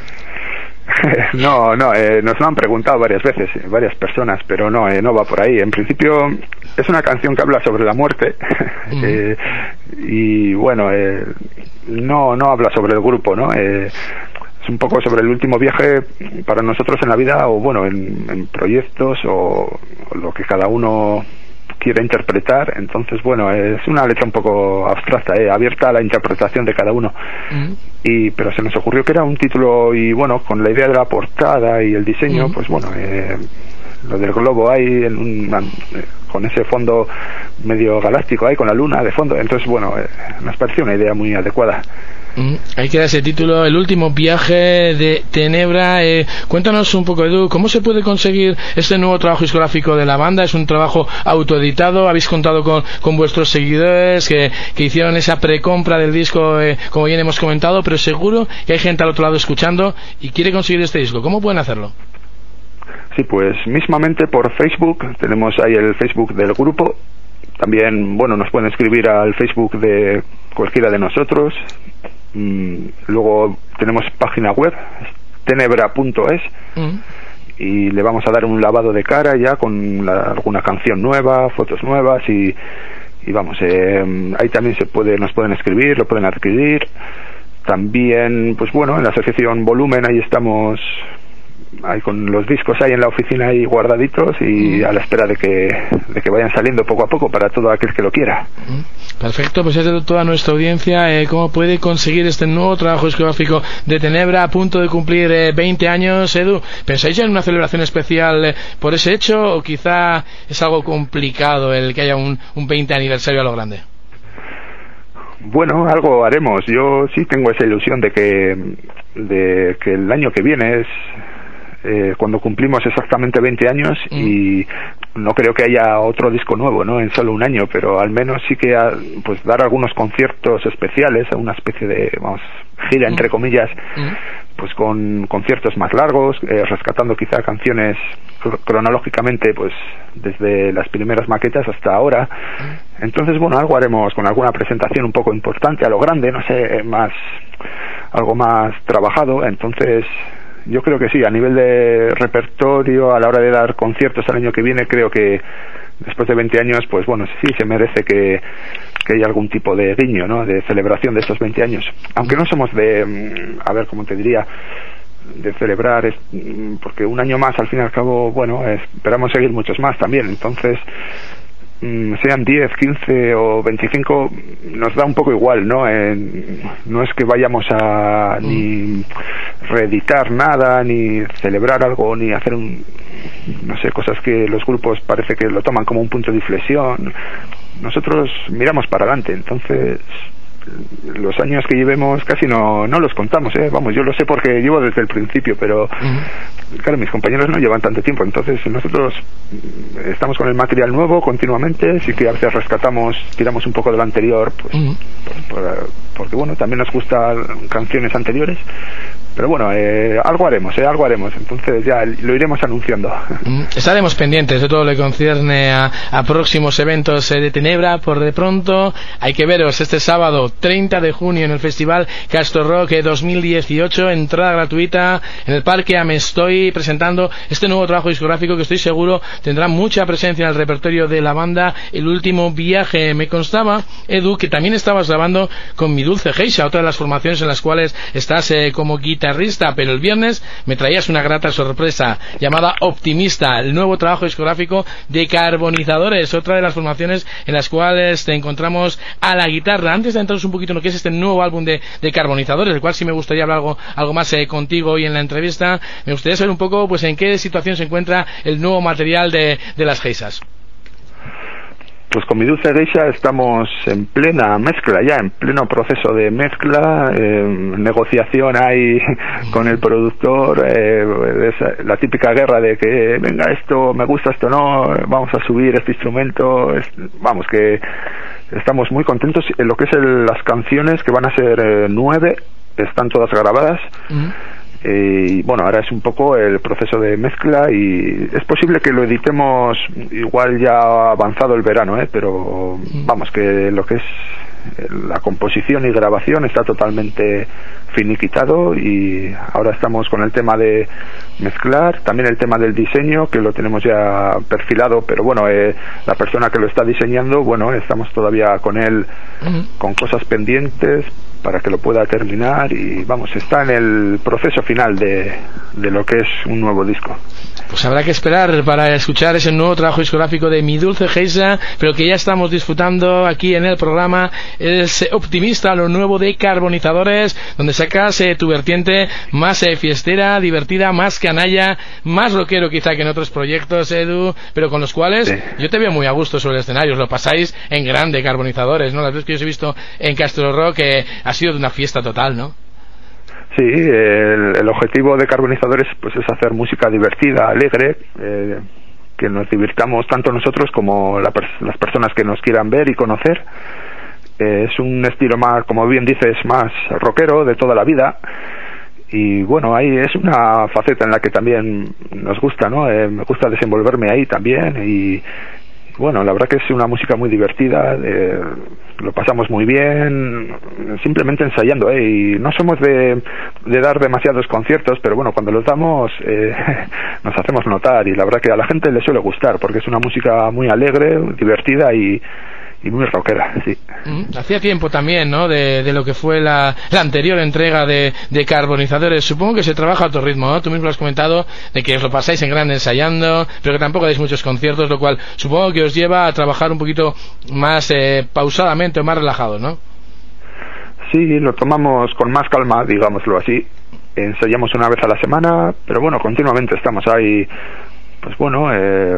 No, no, eh, nos lo han preguntado varias veces, eh, varias personas, pero no, eh, no va por ahí. En principio es una canción que habla sobre la muerte, mm. eh, y bueno, eh, no, no habla sobre el grupo, ¿no? Eh, es un poco sobre el último viaje para nosotros en la vida, o bueno, en, en proyectos, o, o lo que cada uno quiera interpretar. Entonces, bueno, es una letra un poco abstracta, eh, abierta a la interpretación de cada uno. Mm. Y pero se nos ocurrió que era un título, y bueno, con la idea de la portada y el diseño, mm. pues bueno, eh, lo del globo ahí en un, eh, con ese fondo medio galáctico ahí, con la luna de fondo. Entonces, bueno, eh, nos pareció una idea muy adecuada. Mm, ahí queda ese título, El Último Viaje de Tenebra. Eh, cuéntanos un poco, Edu, ¿cómo se puede conseguir este nuevo trabajo discográfico de la banda? ¿Es un trabajo autoeditado? ¿Habéis contado con, con vuestros seguidores que, que hicieron esa precompra del disco, eh, como bien hemos comentado? Pero seguro que hay gente al otro lado escuchando y quiere conseguir este disco. ¿Cómo pueden hacerlo? Sí, pues mismamente por Facebook. Tenemos ahí el Facebook del grupo. También, bueno, nos pueden escribir al Facebook de cualquiera de nosotros. Mm, luego tenemos página web, tenebra punto es, mm. y le vamos a dar un lavado de cara ya con la, alguna canción nueva, fotos nuevas, y, y vamos, eh, ahí también se puede, nos pueden escribir, lo pueden adquirir. También, pues bueno, en la asociación Volumen, ahí estamos, ahí con los discos ahí en la oficina ahí guardaditos, y mm. a la espera de que de que vayan saliendo poco a poco para todo aquel que lo quiera. Perfecto, pues es de toda nuestra audiencia, eh, cómo puede conseguir este nuevo trabajo discográfico de Tenebra, a punto de cumplir eh, veinte años. Edu, ¿pensáis en una celebración especial eh, por ese hecho, o quizá es algo complicado el que haya un, un veinte aniversario a lo grande? Bueno, algo haremos. Yo sí tengo esa ilusión de que de que el año que viene es Eh, cuando cumplimos exactamente veinte años, mm. y no creo que haya otro disco nuevo, ¿no?, en solo un año, pero al menos sí que a, pues dar algunos conciertos especiales, una especie de, vamos, gira entre mm. comillas, mm. pues con conciertos más largos, eh, rescatando quizá canciones cr- cronológicamente, pues desde las primeras maquetas hasta ahora. Mm. Entonces, bueno, algo haremos con alguna presentación un poco importante, a lo grande, no sé, más, algo más trabajado. Entonces yo creo que sí, a nivel de repertorio, a la hora de dar conciertos al año que viene, creo que después de veinte años, pues bueno, sí se merece que, que haya algún tipo de guiño, ¿no?, de celebración de estos veinte años. Aunque no somos de, a ver, ¿cómo te diría?, de celebrar, porque un año más, al fin y al cabo, bueno, esperamos seguir muchos más también. Entonces, sean diez, quince o veinticinco, nos da un poco igual, ¿no? Eh, no es que vayamos a ni reeditar nada, ni celebrar algo, ni hacer un, no sé, cosas que los grupos parece que lo toman como un punto de inflexión. Nosotros miramos para adelante, entonces los años que llevemos casi no no los contamos, ¿eh? Vamos, yo lo sé porque llevo desde el principio, pero uh-huh. claro, mis compañeros no llevan tanto tiempo, entonces nosotros estamos con el material nuevo continuamente, sí que a veces rescatamos, tiramos un poco de lo anterior, pues uh-huh. por, por, porque bueno, también nos gustan canciones anteriores, pero bueno, eh, algo haremos, eh, algo haremos, entonces ya lo iremos anunciando. Uh-huh. Estaremos pendientes de todo lo que concierne a, a próximos eventos eh, de Tenebra. Por de pronto hay que veros este sábado treinta de junio en el Festival Castro Rock dos mil dieciocho, entrada gratuita en el Parque Amestoy, presentando este nuevo trabajo discográfico que estoy seguro tendrá mucha presencia en el repertorio de la banda, El Último Viaje. Me constaba, Edu, que también estabas grabando con Mi Dulce Geisha, otra de las formaciones en las cuales estás eh, como guitarrista, pero el viernes me traías una grata sorpresa llamada Optimista, el nuevo trabajo discográfico de Carbonizadores, otra de las formaciones en las cuales te encontramos a la guitarra. Antes de entrar un poquito en lo que es este nuevo álbum de, de Carbonizadores, del cual sí me gustaría hablar algo, algo más eh, contigo hoy en la entrevista, me gustaría saber un poco pues en qué situación se encuentra el nuevo material de, de las Geisas. Pues con Mi Dulce Geisha estamos en plena mezcla ya, en pleno proceso de mezcla, eh, negociación hay con el productor, eh, es la típica guerra de que venga esto, me gusta esto no, vamos a subir este instrumento, es, vamos que estamos muy contentos en lo que es el, las canciones, que van a ser eh, nueve, están todas grabadas. Uh-huh. Y bueno, ahora es un poco el proceso de mezcla y es posible que lo editemos igual ya avanzado el verano, ¿eh? Pero vamos, que lo que es la composición y grabación está totalmente finiquitado y ahora estamos con el tema de mezclar, también el tema del diseño, que lo tenemos ya perfilado, pero bueno, eh, la persona que lo está diseñando, bueno, estamos todavía con él con cosas pendientes para que lo pueda terminar y vamos, está en el proceso final de, de lo que es un nuevo disco. Pues habrá que esperar para escuchar ese nuevo trabajo discográfico de Mi Dulce Geisha, pero que ya estamos disfrutando aquí en el programa. Es Optimista, lo nuevo de Carbonizadores, donde sacas eh, tu vertiente más eh, fiestera, divertida, más canalla, más rockero quizá que en otros proyectos, Edu, pero con los cuales sí. Yo te veo muy a gusto sobre el escenario. Os lo pasáis en grande, Carbonizadores, ¿no? Las veces que yo os he visto en Castro Rock eh, ha sido de una fiesta total, ¿no? Sí, el, el objetivo de Carbonizadores pues es hacer música divertida, alegre, eh, que nos divirtamos tanto nosotros como la, las personas que nos quieran ver y conocer. Eh, es un estilo más, como bien dices, más rockero de toda la vida. Y bueno, ahí es una faceta en la que también nos gusta, ¿no? Eh, me gusta desenvolverme ahí también y bueno, la verdad que es una música muy divertida, eh, lo pasamos muy bien, simplemente ensayando, ¿eh? Y no somos de, de dar demasiados conciertos, pero bueno, cuando los damos eh, nos hacemos notar y la verdad que a la gente le suele gustar porque es una música muy alegre, divertida y y muy rockera, sí. Mm, hacía tiempo también, ¿no?, de, de lo que fue la, la anterior entrega de, de Carbonizadores. Supongo que se trabaja a otro ritmo, ¿no? Tú mismo lo has comentado, de que os lo pasáis en grande ensayando, pero que tampoco dais muchos conciertos, lo cual supongo que os lleva a trabajar un poquito más eh, pausadamente o más relajado, ¿no? Sí, lo tomamos con más calma, digámoslo así. Ensayamos una vez a la semana, pero bueno, continuamente estamos ahí, pues bueno, eh...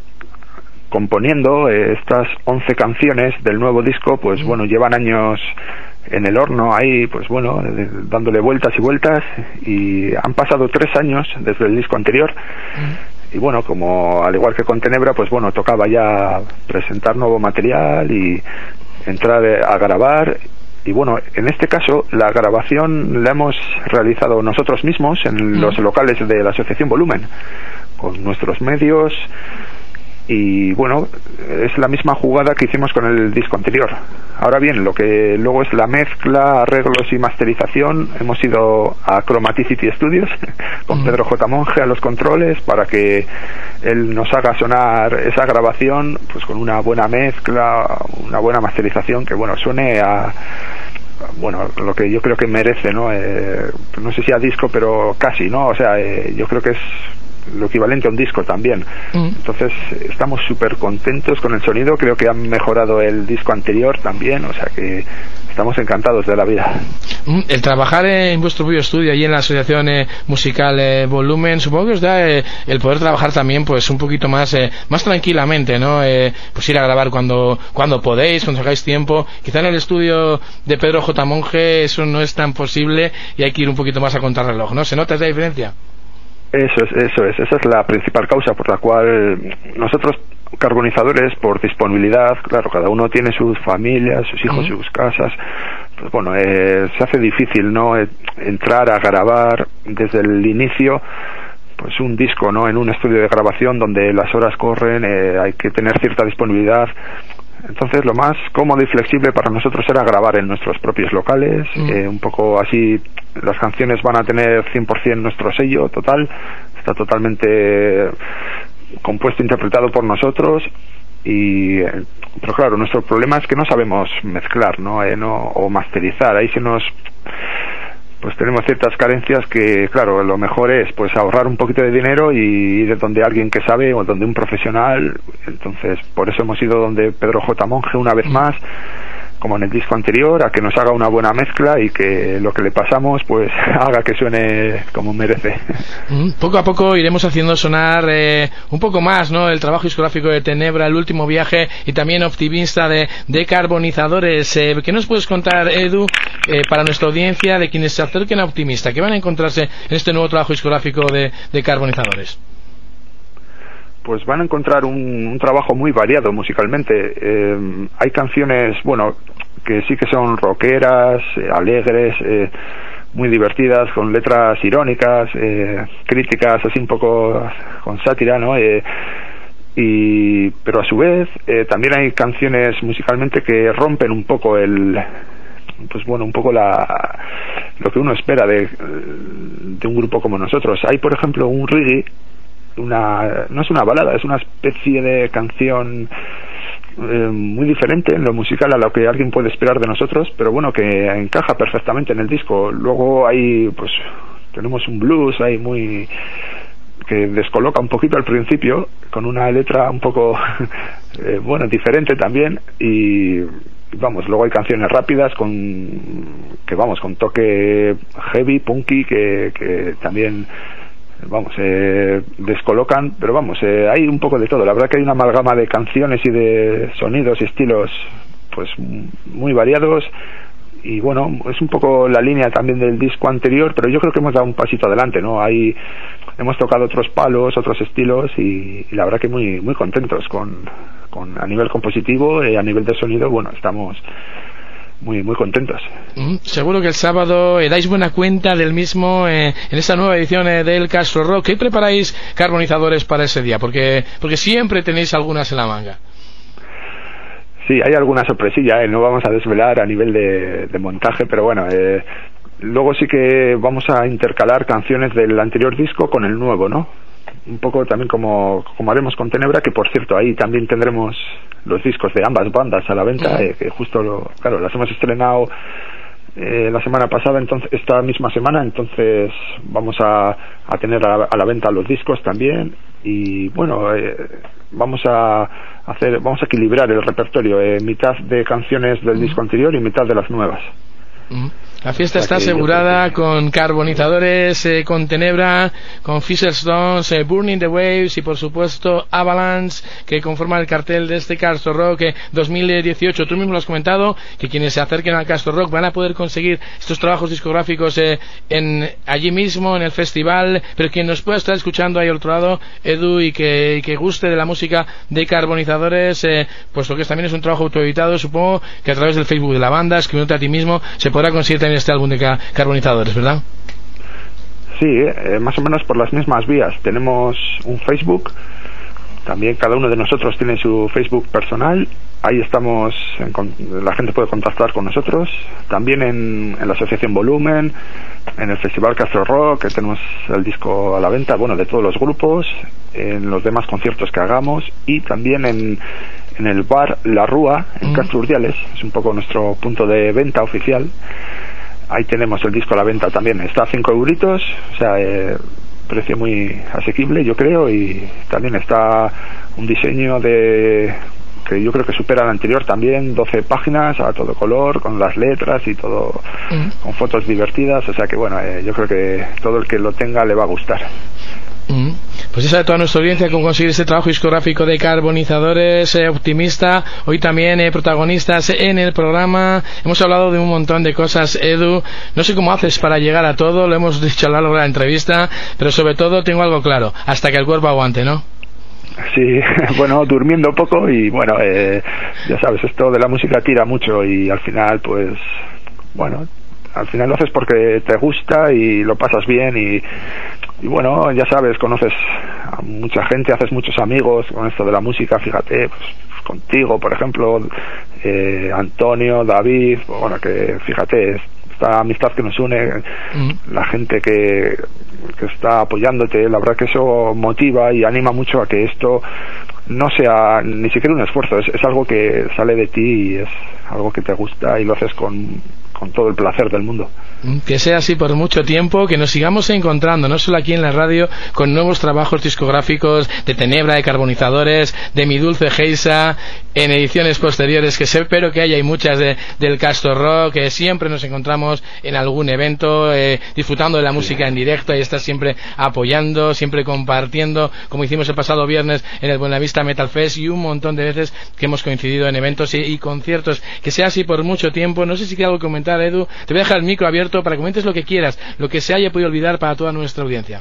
componiendo eh, estas once canciones del nuevo disco, pues bueno, llevan años en el horno ahí, pues bueno, eh, dándole vueltas y vueltas y han pasado tres años desde el disco anterior y bueno, como al igual que con Tenebra, pues bueno, tocaba ya presentar nuevo material y entrar a grabar y bueno, en este caso la grabación la hemos realizado nosotros mismos en los locales de la Asociación Volumen, con nuestros medios. y bueno, es la misma jugada que hicimos con el disco anterior. Ahora bien, lo que luego es la mezcla, arreglos y masterización, hemos ido a Chromaticity Studios con mm. Pedro J. Monge a los controles para que él nos haga sonar esa grabación pues con una buena mezcla, una buena masterización, que bueno, suene a bueno, lo que yo creo que merece, ¿no? Eh, no sé si a disco, pero casi, ¿no? O sea, eh, yo creo que es lo equivalente a un disco también. Mm. Entonces estamos súper contentos con el sonido, creo que han mejorado el disco anterior también, o sea que estamos encantados de la vida. El trabajar en vuestro propio estudio, allí en la asociación eh, musical eh, Volumen, supongo que os da eh, el poder trabajar también pues un poquito más eh, más tranquilamente, ¿no? Eh, pues ir a grabar cuando cuando podéis, cuando sacáis tiempo. Quizá en el estudio de Pedro J. Monge eso no es tan posible y hay que ir un poquito más a contrarreloj, ¿no? ¿Se nota esa diferencia? Eso es, eso es, esa es la principal causa por la cual nosotros, carbonizadores, por disponibilidad, claro, cada uno tiene sus familias, sus hijos, uh-huh. sus casas, pues bueno, eh, se hace difícil, ¿no?, eh, entrar a grabar desde el inicio, pues un disco, ¿no?, en un estudio de grabación donde las horas corren, eh, hay que tener cierta disponibilidad. Entonces lo más cómodo y flexible para nosotros era grabar en nuestros propios locales, mm. eh, un poco así las canciones van a tener cien por ciento nuestro sello total, está totalmente compuesto e interpretado por nosotros, y pero claro, nuestro problema es que no sabemos mezclar, ¿no? Eh, no o masterizar, ahí se nos pues tenemos ciertas carencias que, claro, lo mejor es pues ahorrar un poquito de dinero y ir donde alguien que sabe o donde un profesional. Entonces, por eso hemos ido donde Pedro J. Monge una vez más, como en el disco anterior, a que nos haga una buena mezcla y que lo que le pasamos pues haga que suene como merece. Poco a poco iremos haciendo sonar eh, un poco más, ¿no?, el trabajo discográfico de Tenebra, El último viaje, y también Optimista de, de Carbonizadores. Eh, ¿Qué nos puedes contar, Edu, eh, para nuestra audiencia, de quienes se acerquen a Optimista? ¿Qué van a encontrarse en este nuevo trabajo discográfico de, de Carbonizadores? Pues van a encontrar un, un trabajo muy variado musicalmente. Eh, hay canciones, bueno, que sí que son rockeras, eh, alegres, eh, muy divertidas, con letras irónicas, eh, críticas, así un poco con sátira, ¿no? Eh, y pero a su vez eh, también hay canciones musicalmente que rompen un poco el, pues bueno, un poco la lo que uno espera de, de un grupo como nosotros. Hay, por ejemplo, un reggae, una no es una balada, es una especie de canción eh, muy diferente en lo musical a lo que alguien puede esperar de nosotros, pero bueno, que encaja perfectamente en el disco. Luego hay, pues tenemos un blues ahí muy que descoloca un poquito al principio, con una letra un poco eh, bueno, diferente también, y vamos, luego hay canciones rápidas con que vamos, con toque heavy, punky, que, que también vamos, eh, descolocan, pero vamos, eh, hay un poco de todo. La verdad que hay una amalgama de canciones y de sonidos y estilos pues muy variados, y bueno, es un poco la línea también del disco anterior, pero yo creo que hemos dado un pasito adelante, ¿no? Hay, hemos tocado otros palos, otros estilos, y, y la verdad que muy muy contentos con, con a nivel compositivo y a nivel de sonido, bueno, estamos muy muy contentos. Mm, seguro que el sábado eh, dais buena cuenta del mismo eh, en esta nueva edición eh, del Castro Rock. ¿Qué preparáis, Carbonizadores, para ese día? Porque porque siempre tenéis algunas en la manga. Sí, hay alguna sorpresilla, eh, no vamos a desvelar a nivel de, de montaje, pero bueno, eh, luego sí que vamos a intercalar canciones del anterior disco con el nuevo, ¿no? Un poco también como, como haremos con Tenebra, que por cierto ahí también tendremos los discos de ambas bandas a la venta, eh, que justo, lo, claro, las hemos estrenado eh, la semana pasada, entonces esta misma semana, entonces vamos a, a tener a, a la venta los discos también, y bueno, eh, vamos a hacer, vamos a equilibrar el repertorio, eh, mitad de canciones del disco anterior y mitad de las nuevas. La fiesta está asegurada con Carbonizadores, eh, con Tenebra, con Fisher Stones, eh, Burning the Waves y por supuesto Avalanche, que conforman el cartel de este Castro Rock eh, dos mil dieciocho. Tú mismo lo has comentado, que quienes se acerquen al Castro Rock van a poder conseguir estos trabajos discográficos eh, en allí mismo, en el festival, pero quien nos pueda estar escuchando ahí al otro lado, Edu, y que, y que guste de la música de Carbonizadores, eh, puesto que también es un trabajo autoeditado, supongo que a través del Facebook de la banda, escribiéndote a ti mismo, se podrá conseguir también este álbum de Carbonizadores, ¿verdad? Sí, eh, más o menos por las mismas vías. Tenemos un Facebook También cada uno de nosotros tiene su Facebook personal. Ahí estamos, en, la gente puede contactar con nosotros. También en, en la Asociación Volumen, en el Festival Castro Rock, que tenemos el disco a la venta, bueno, de todos los grupos, en los demás conciertos que hagamos, y también en, en el bar La Rúa, en mm. Castro Urdiales, es un poco nuestro punto de venta oficial. Ahí tenemos el disco a la venta también, está a cinco euritos, o sea, eh, precio muy asequible, yo creo, y también está un diseño de... que yo creo que supera el anterior también, doce páginas a todo color, con las letras y todo, mm. con fotos divertidas, o sea que bueno, eh, yo creo que todo el que lo tenga le va a gustar. Mm. Pues ya sabe toda nuestra audiencia cómo conseguir este trabajo discográfico de Carbonizadores, eh, Optimista. Hoy también eh, protagonistas en el programa. Hemos hablado de un montón de cosas, Edu. No sé cómo haces para llegar a todo, lo hemos dicho a lo largo de la entrevista, pero sobre todo tengo algo claro, hasta que el cuerpo aguante, ¿no? Sí, bueno, durmiendo poco y bueno, eh, ya sabes, esto de la música tira mucho y al final pues, bueno, al final lo haces porque te gusta y lo pasas bien y, y bueno, ya sabes, conoces a mucha gente, haces muchos amigos con esto de la música, fíjate, pues contigo, por ejemplo, eh, Antonio, David, bueno, que fíjate, esta amistad que nos une, mm. la gente que, que está apoyándote, la verdad que eso motiva y anima mucho a que esto no sea ni siquiera un esfuerzo, es, es algo que sale de ti y es algo que te gusta y lo haces con, con todo el placer del mundo. Que sea así por mucho tiempo, que nos sigamos encontrando, no solo aquí en la radio, con nuevos trabajos discográficos de Tenebra, de Carbonizadores, de Mi Dulce Geisa, en ediciones posteriores, que espero que haya y muchas de, del Castro Rock, que siempre nos encontramos en algún evento, eh, disfrutando de la música en directo, y estás siempre apoyando, siempre compartiendo, como hicimos el pasado viernes en el Buenavista Metal Fest, y un montón de veces que hemos coincidido en eventos y, y conciertos. Que sea así por mucho tiempo. No sé si quieres algo comentar, Edu. Te voy a dejar el micro abierto para que comentes lo que quieras, lo que se haya podido olvidar para toda nuestra audiencia.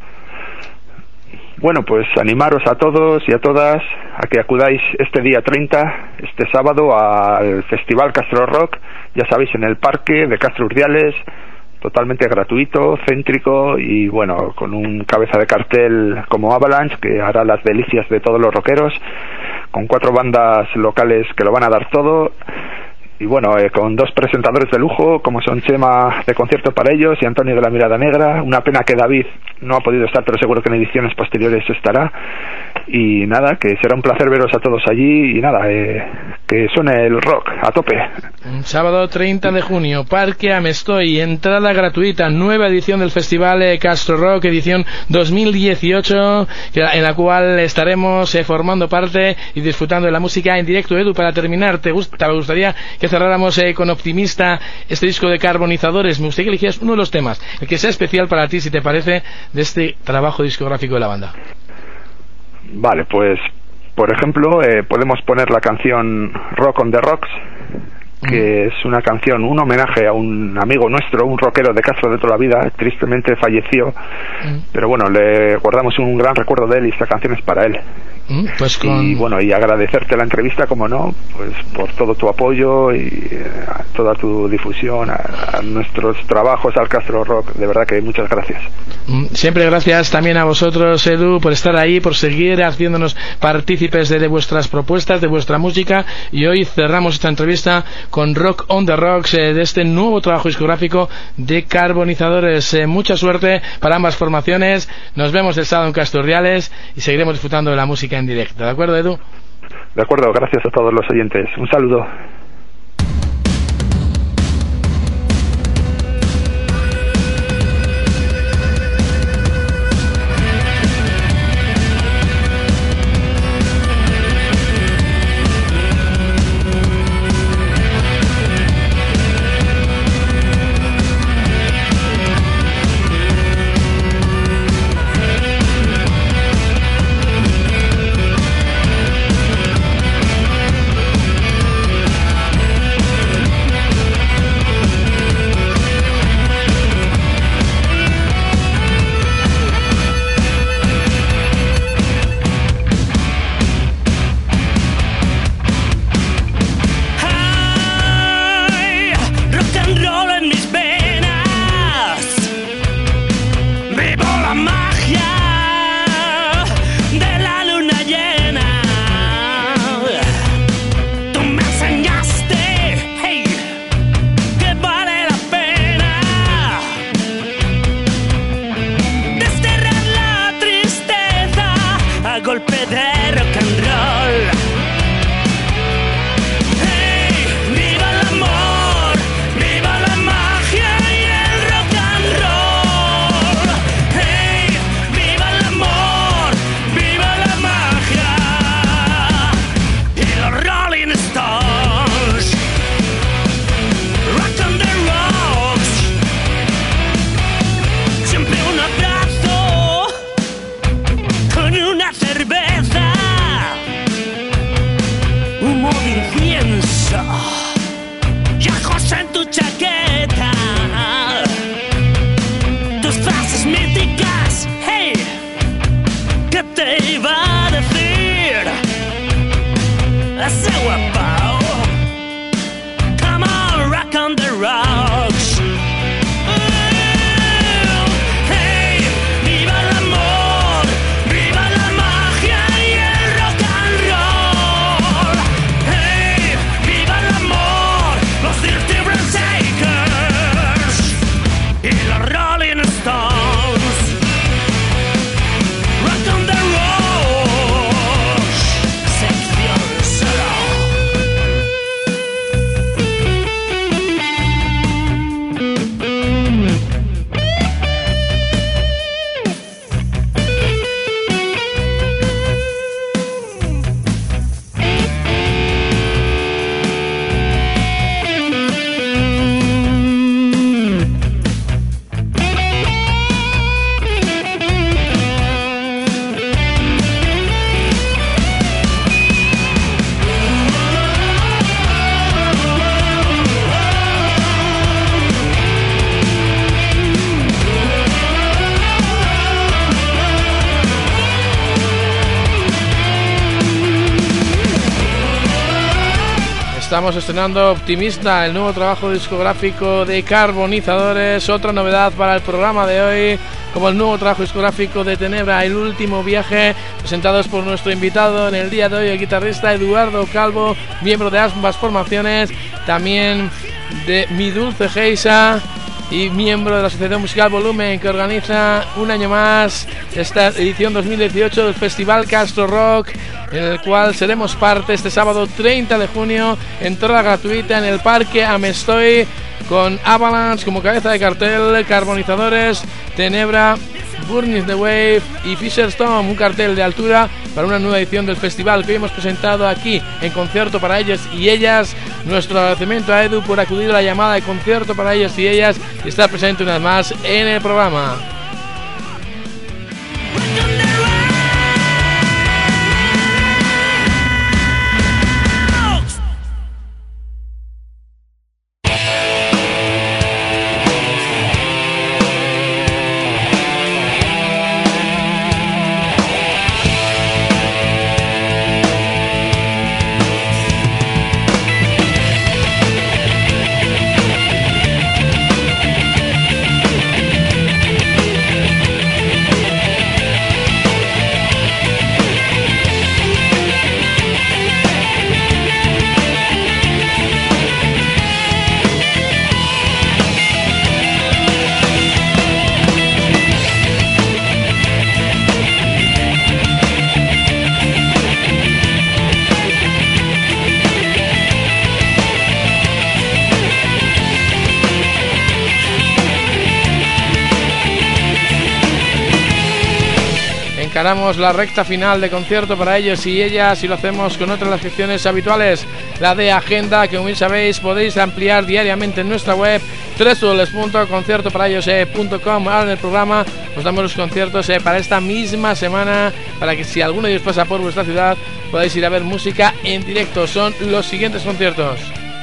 Bueno, pues animaros a todos y a todas a que acudáis este día treinta, este sábado, al Festival Castro Rock, ya sabéis, en el parque de Castro Urdiales, totalmente gratuito, céntrico y bueno, con un cabeza de cartel como Avalanche, que hará las delicias de todos los rockeros, con cuatro bandas locales que lo van a dar todo. Y bueno, eh, con dos presentadores de lujo, como son Chema de Concierto para Ellos y Antonio de la Mirada Negra. Una pena que David no ha podido estar, pero seguro que en ediciones posteriores estará. Y nada, que será un placer veros a todos allí. Y nada, eh, que suene el rock a tope. Sábado treinta de junio, Parque Amestoy, entrada gratuita, nueva edición del Festival eh, Castro Rock, edición dos mil dieciocho, en la cual estaremos eh, formando parte y disfrutando de la música en directo. Edu, para terminar, ¿te, gusta, te gustaría que cerráramos eh, con Optimista este disco de Carbonizadores? Me gustaría que eligieras uno de los temas, el que sea especial para ti, si te parece, de este trabajo discográfico de la banda. Vale, pues por ejemplo eh, podemos poner la canción Rock on the Rocks, que es una canción, un homenaje a un amigo nuestro, un rockero de Castro de toda la vida, tristemente falleció, mm. pero bueno, le guardamos un gran recuerdo de él y esta canción es para él. Mm, pues con... Y bueno, y agradecerte la entrevista, como no, pues por todo tu apoyo y eh, toda tu difusión a, a nuestros trabajos, al Castro Rock, de verdad que muchas gracias. Mm, siempre gracias también a vosotros, Edu, por estar ahí, por seguir haciéndonos partícipes de, de vuestras propuestas, de vuestra música, y hoy cerramos esta entrevista con Rock on the Rocks, eh, de este nuevo trabajo discográfico de Carbonizadores. Eh, mucha suerte para ambas formaciones. Nos vemos el sábado en Castro Urdiales y seguiremos disfrutando de la música en directo. ¿De acuerdo, Edu? De acuerdo, gracias a todos los oyentes. Un saludo. about. Come on, rock on the rocks. Hey, viva el amor, viva la magia y el rock and roll. Hey, viva el amor, los Dirty Breathtakers y los Rolling Stones. Rock on the rocks. Sección solo. Estamos estrenando Optimista, el nuevo trabajo discográfico de Carbonizadores. Otra novedad para el programa de hoy, como el nuevo trabajo discográfico de Tenebra, El último viaje, presentados por nuestro invitado en el día de hoy, el guitarrista Eduardo Calvo, miembro de ambas formaciones, también de Mi Dulce Geisa y miembro de la Asociación Musical Volumen, que organiza un año más esta edición dos mil dieciocho del Festival Castro Rock, en el cual seremos parte este sábado treinta de junio, entrada gratuita en el Parque Amestoy, con Avalanche como cabeza de cartel, Carbonizadores, Tenebra, Burning the Wave y Fisherstone, un cartel de altura para una nueva edición del festival que hoy hemos presentado aquí en concierto para ellos y ellas. Nuestro agradecimiento a Edu por acudir a la llamada de concierto para ellos y ellas y estar presente una vez más en el programa. Encaramos la recta final de concierto para ellos y ellas y lo hacemos con otras de las secciones habituales, la de agenda, que como bien sabéis podéis ampliar diariamente en nuestra web doble u doble u doble u punto concierto para ellos punto com. Ahora en el programa os damos los conciertos eh, para esta misma semana, para que si alguno de ellos pasa por vuestra ciudad podáis ir a ver música en directo. Son los siguientes conciertos: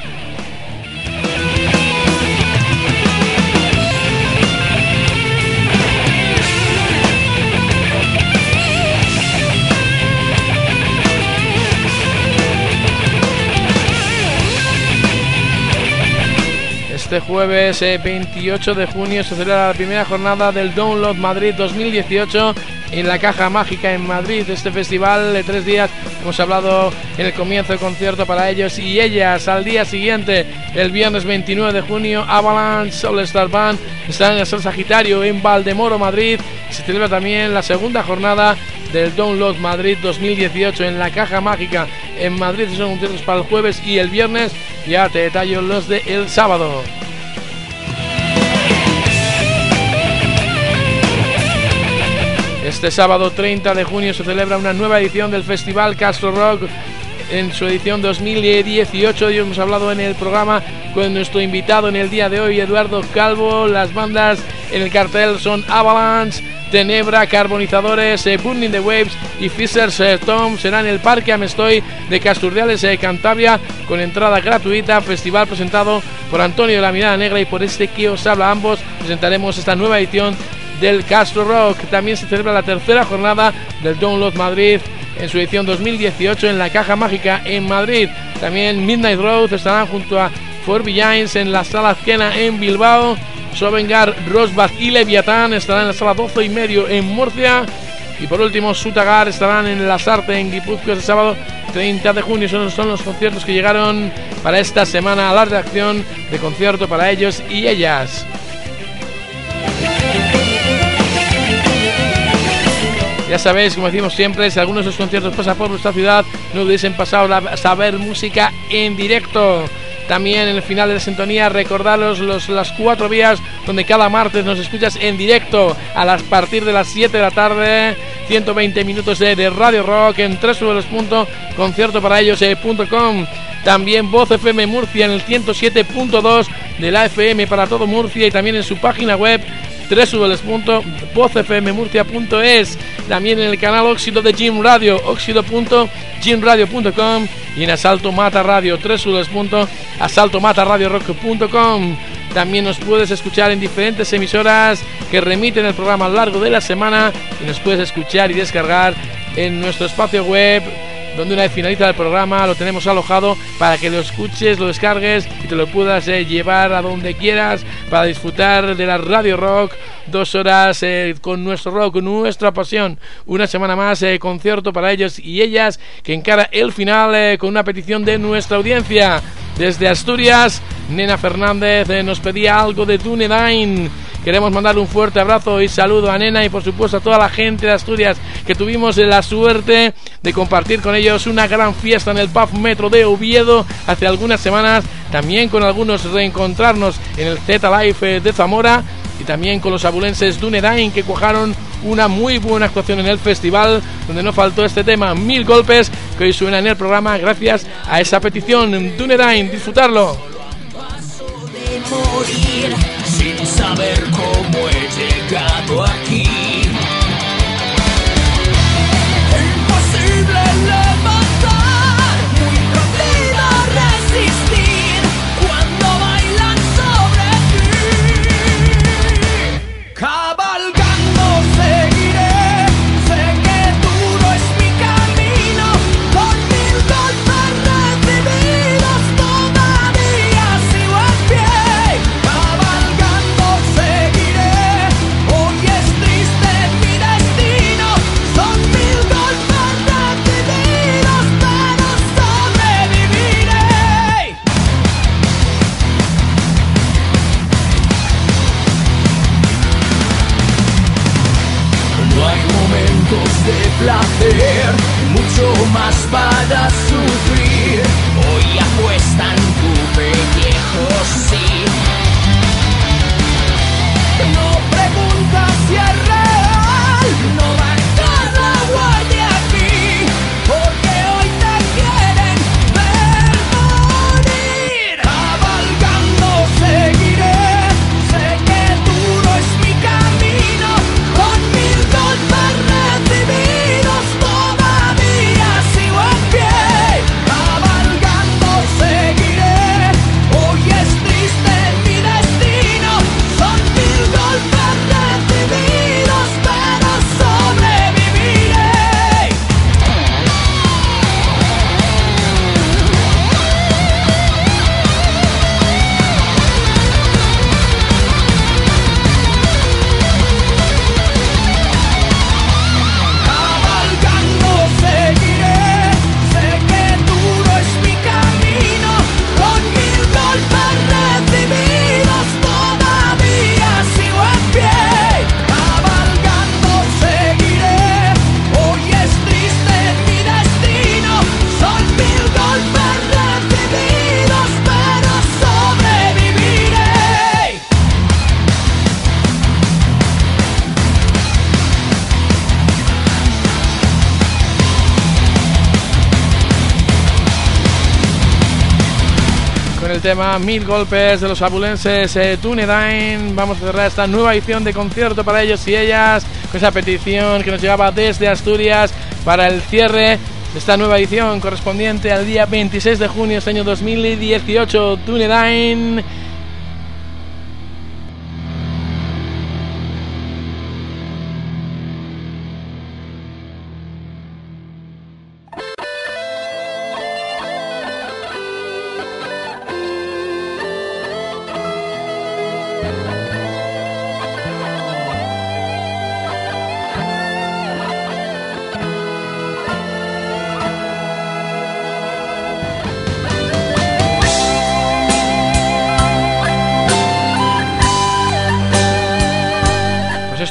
este jueves eh, veintiocho de junio se celebra la primera jornada del Download Madrid dos mil dieciocho en la Caja Mágica en Madrid. Este festival de tres días, hemos hablado en el comienzo del concierto para ellos y ellas. Al día siguiente, el viernes veintinueve de junio, Avalanche All Star Band está en el Sol Sagitario en Valdemoro, Madrid. Se celebra también la segunda jornada del Download Madrid dos mil dieciocho en la Caja Mágica en Madrid. Son conciertos para el jueves y el viernes. Ya te detallo los de el sábado. Este sábado treinta de junio se celebra una nueva edición del Festival Castro Rock en su edición dos mil dieciocho. Y hemos hablado en el programa con nuestro invitado en el día de hoy, Eduardo Calvo. Las bandas en el cartel son Avalanche, Tenebra, Carbonizadores, eh, Burning the Waves y Fisherstone. Será en el Parque Amestoy de Casturdiales, eh, Cantabria, con entrada gratuita. Festival presentado por Antonio de la Mirada Negra y por este que os habla. Ambos presentaremos esta nueva edición del Castro Rock. También se celebra la tercera jornada del Download Madrid en su edición dos mil dieciocho en la Caja Mágica en Madrid. También Midnight Road estarán junto a For Giants en la Sala Azquena en Bilbao. Sovengar, Rosbach y Leviatán estarán en la Sala doce y medio en Murcia. Y por último, Sutagar estarán en la Sarte en Guipúzcoa este sábado treinta de junio. Son, son los conciertos que llegaron para esta semana a la redacción de Concierto para ellos y ellas. Ya sabéis, como decimos siempre, si alguno de esos conciertos pasa por nuestra ciudad, no dudéis en pasar a saber música en directo. También en el final de la sintonía, recordaros los, las cuatro vías donde cada martes nos escuchas en directo a las partir de las siete de la tarde. ciento veinte minutos de, de Radio Rock en doble u doble u doble u punto concierto para ellos punto com. También Voz F M Murcia en el ciento siete punto dos de la F M para todo Murcia, y también en su página web doble u doble u doble u punto voz f m murcia punto es. También en el canal Óxido de Jim Radio, óxido punto jim radio punto com, y en Asalto Mata Radio, doble u doble u doble u punto asalto mata radio rock punto com. También nos puedes escuchar en diferentes emisoras que remiten el programa a lo largo de la semana, y nos puedes escuchar y descargar en nuestro espacio web, donde una vez finaliza el programa lo tenemos alojado para que lo escuches, lo descargues y te lo puedas eh, llevar a donde quieras para disfrutar de la Radio Rock. Dos horas eh, con nuestro rock, con nuestra pasión. Una semana más, eh, concierto para ellos y ellas, que encara el final eh, con una petición de nuestra audiencia. Desde Asturias, Nena Fernández eh, nos pedía algo de Dunedain. Queremos mandarle un fuerte abrazo y saludo a Nena y por supuesto a toda la gente de Asturias, que tuvimos la suerte de compartir con ellos una gran fiesta en el Pub Metro de Oviedo hace algunas semanas. También con algunos reencontrarnos en el Z Live de Zamora, y también con los abulenses Dunedain, que cuajaron una muy buena actuación en el festival, donde no faltó este tema, Mil Golpes, que hoy suena en el programa gracias a esa petición. Dunedain, disfrutarlo. Morir sin saber cómo he llegado aquí. Imposible levantar, muy prohibido resistir cuando bailan sobre ti. Cabalgando seguiré, sé que duro es mi camino, con mil golpes recibidos todavía sigo en pie. De placer, mucho más para sufrir. Hoy apuesta en tu pellejo, sí. No preguntas si es real, no bajas la guardia aquí, porque hoy te quieren ver morir. Cabalgando seguiré, sé que duro es mi camino, con mil golpes recibidos todavía sigo en pie. Cabalgando seguiré, hoy es triste mi destino, son mil golpes recibidos pero sobreviviré. Cabalgando seguiré, sé que duro es mi camino, con mil golpes recibidos todavía sigo en pie. Cabalgando seguiré, hoy es triste mi destino, son mil golpes recibidos pero sobreviviré. Con el tema Mil Golpes de los abulenses eh, Dunedain, vamos a cerrar esta nueva edición de concierto para ellos y ellas, con esa petición que nos llevaba desde Asturias para el cierre de esta nueva edición correspondiente al día veintiséis de junio de este año dos mil dieciocho. Dunedain.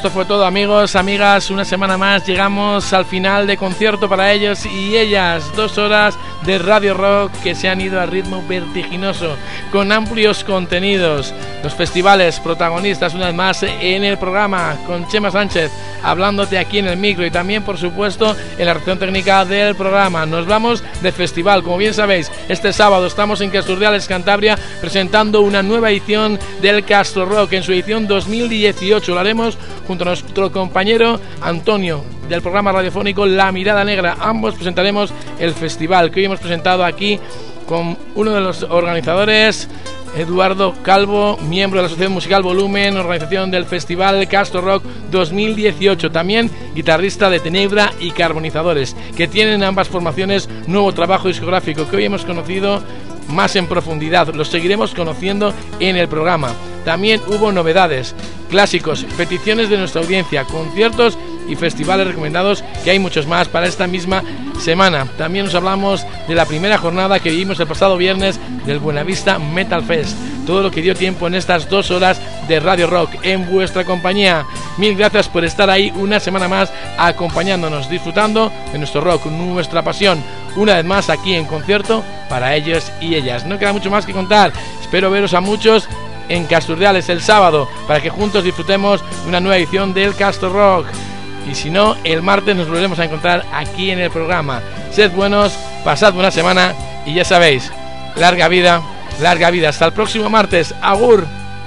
esto fue todo, amigos, amigas. Una semana más llegamos al final de concierto para ellos y ellas. Dos horas de Radio Rock que se han ido a ritmo vertiginoso, con amplios contenidos. Los festivales protagonistas una vez más en el programa, con Chema Sánchez hablándote aquí en el micro y también, por supuesto, en la redacción técnica del programa. Nos vamos de festival. Como bien sabéis, este sábado estamos en Casturdiales, Cantabria, presentando una nueva edición del Castro Rock en su edición dos mil dieciocho. Lo haremos junto a nuestro compañero Antonio del programa radiofónico La Mirada Negra. Ambos presentaremos el festival que hoy hemos presentado aquí con uno de los organizadores, Eduardo Calvo, miembro de la Asociación Musical Volumen, organización del Festival Castro Rock dos mil dieciocho, también guitarrista de Tenebra y Carbonizadores, que tienen ambas formaciones nuevo trabajo discográfico que hoy hemos conocido más en profundidad. Los seguiremos conociendo en el programa. También hubo novedades, clásicos, peticiones de nuestra audiencia, conciertos y festivales recomendados, que hay muchos más para esta misma semana. También nos hablamos de la primera jornada que vivimos el pasado viernes del Buenavista Metal Fest. Todo lo que dio tiempo en estas dos horas de Radio Rock en vuestra compañía. Mil gracias por estar ahí una semana más acompañándonos, disfrutando de nuestro rock, nuestra pasión. Una vez más aquí en concierto para ellos y ellas. No queda mucho más que contar. Espero veros a muchos en Casturdiales el sábado para que juntos disfrutemos de una nueva edición del Castro Rock. Y si no, el martes nos volveremos a encontrar aquí en el programa. Sed buenos, pasad buena semana y ya sabéis, larga vida, larga vida. Hasta el próximo martes. Agur.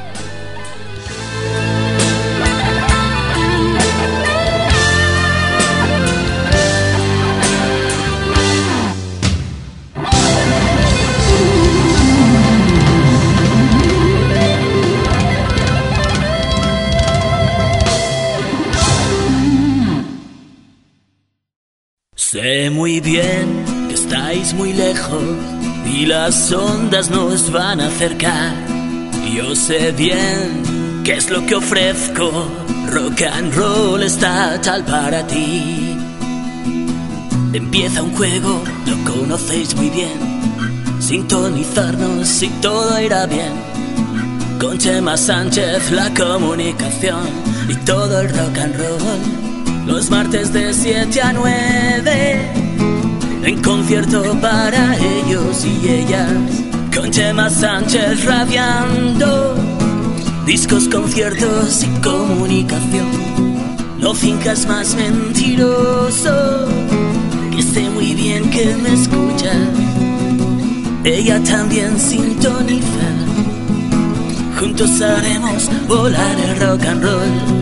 Sé muy bien que estáis muy lejos y las ondas nos van a acercar. Yo sé bien qué es lo que ofrezco, rock and roll está tal para ti. Empieza un juego, lo conocéis muy bien, sintonizarnos y todo irá bien. Con Chema Sánchez la comunicación y todo el rock and roll. Los martes de siete a nueve, en concierto para ellos y ellas, con Chema Sánchez radiando, discos, conciertos y comunicación. No fincas más mentiroso, que sé muy bien que me escuchas. Ella también sintoniza, juntos haremos volar el rock and roll.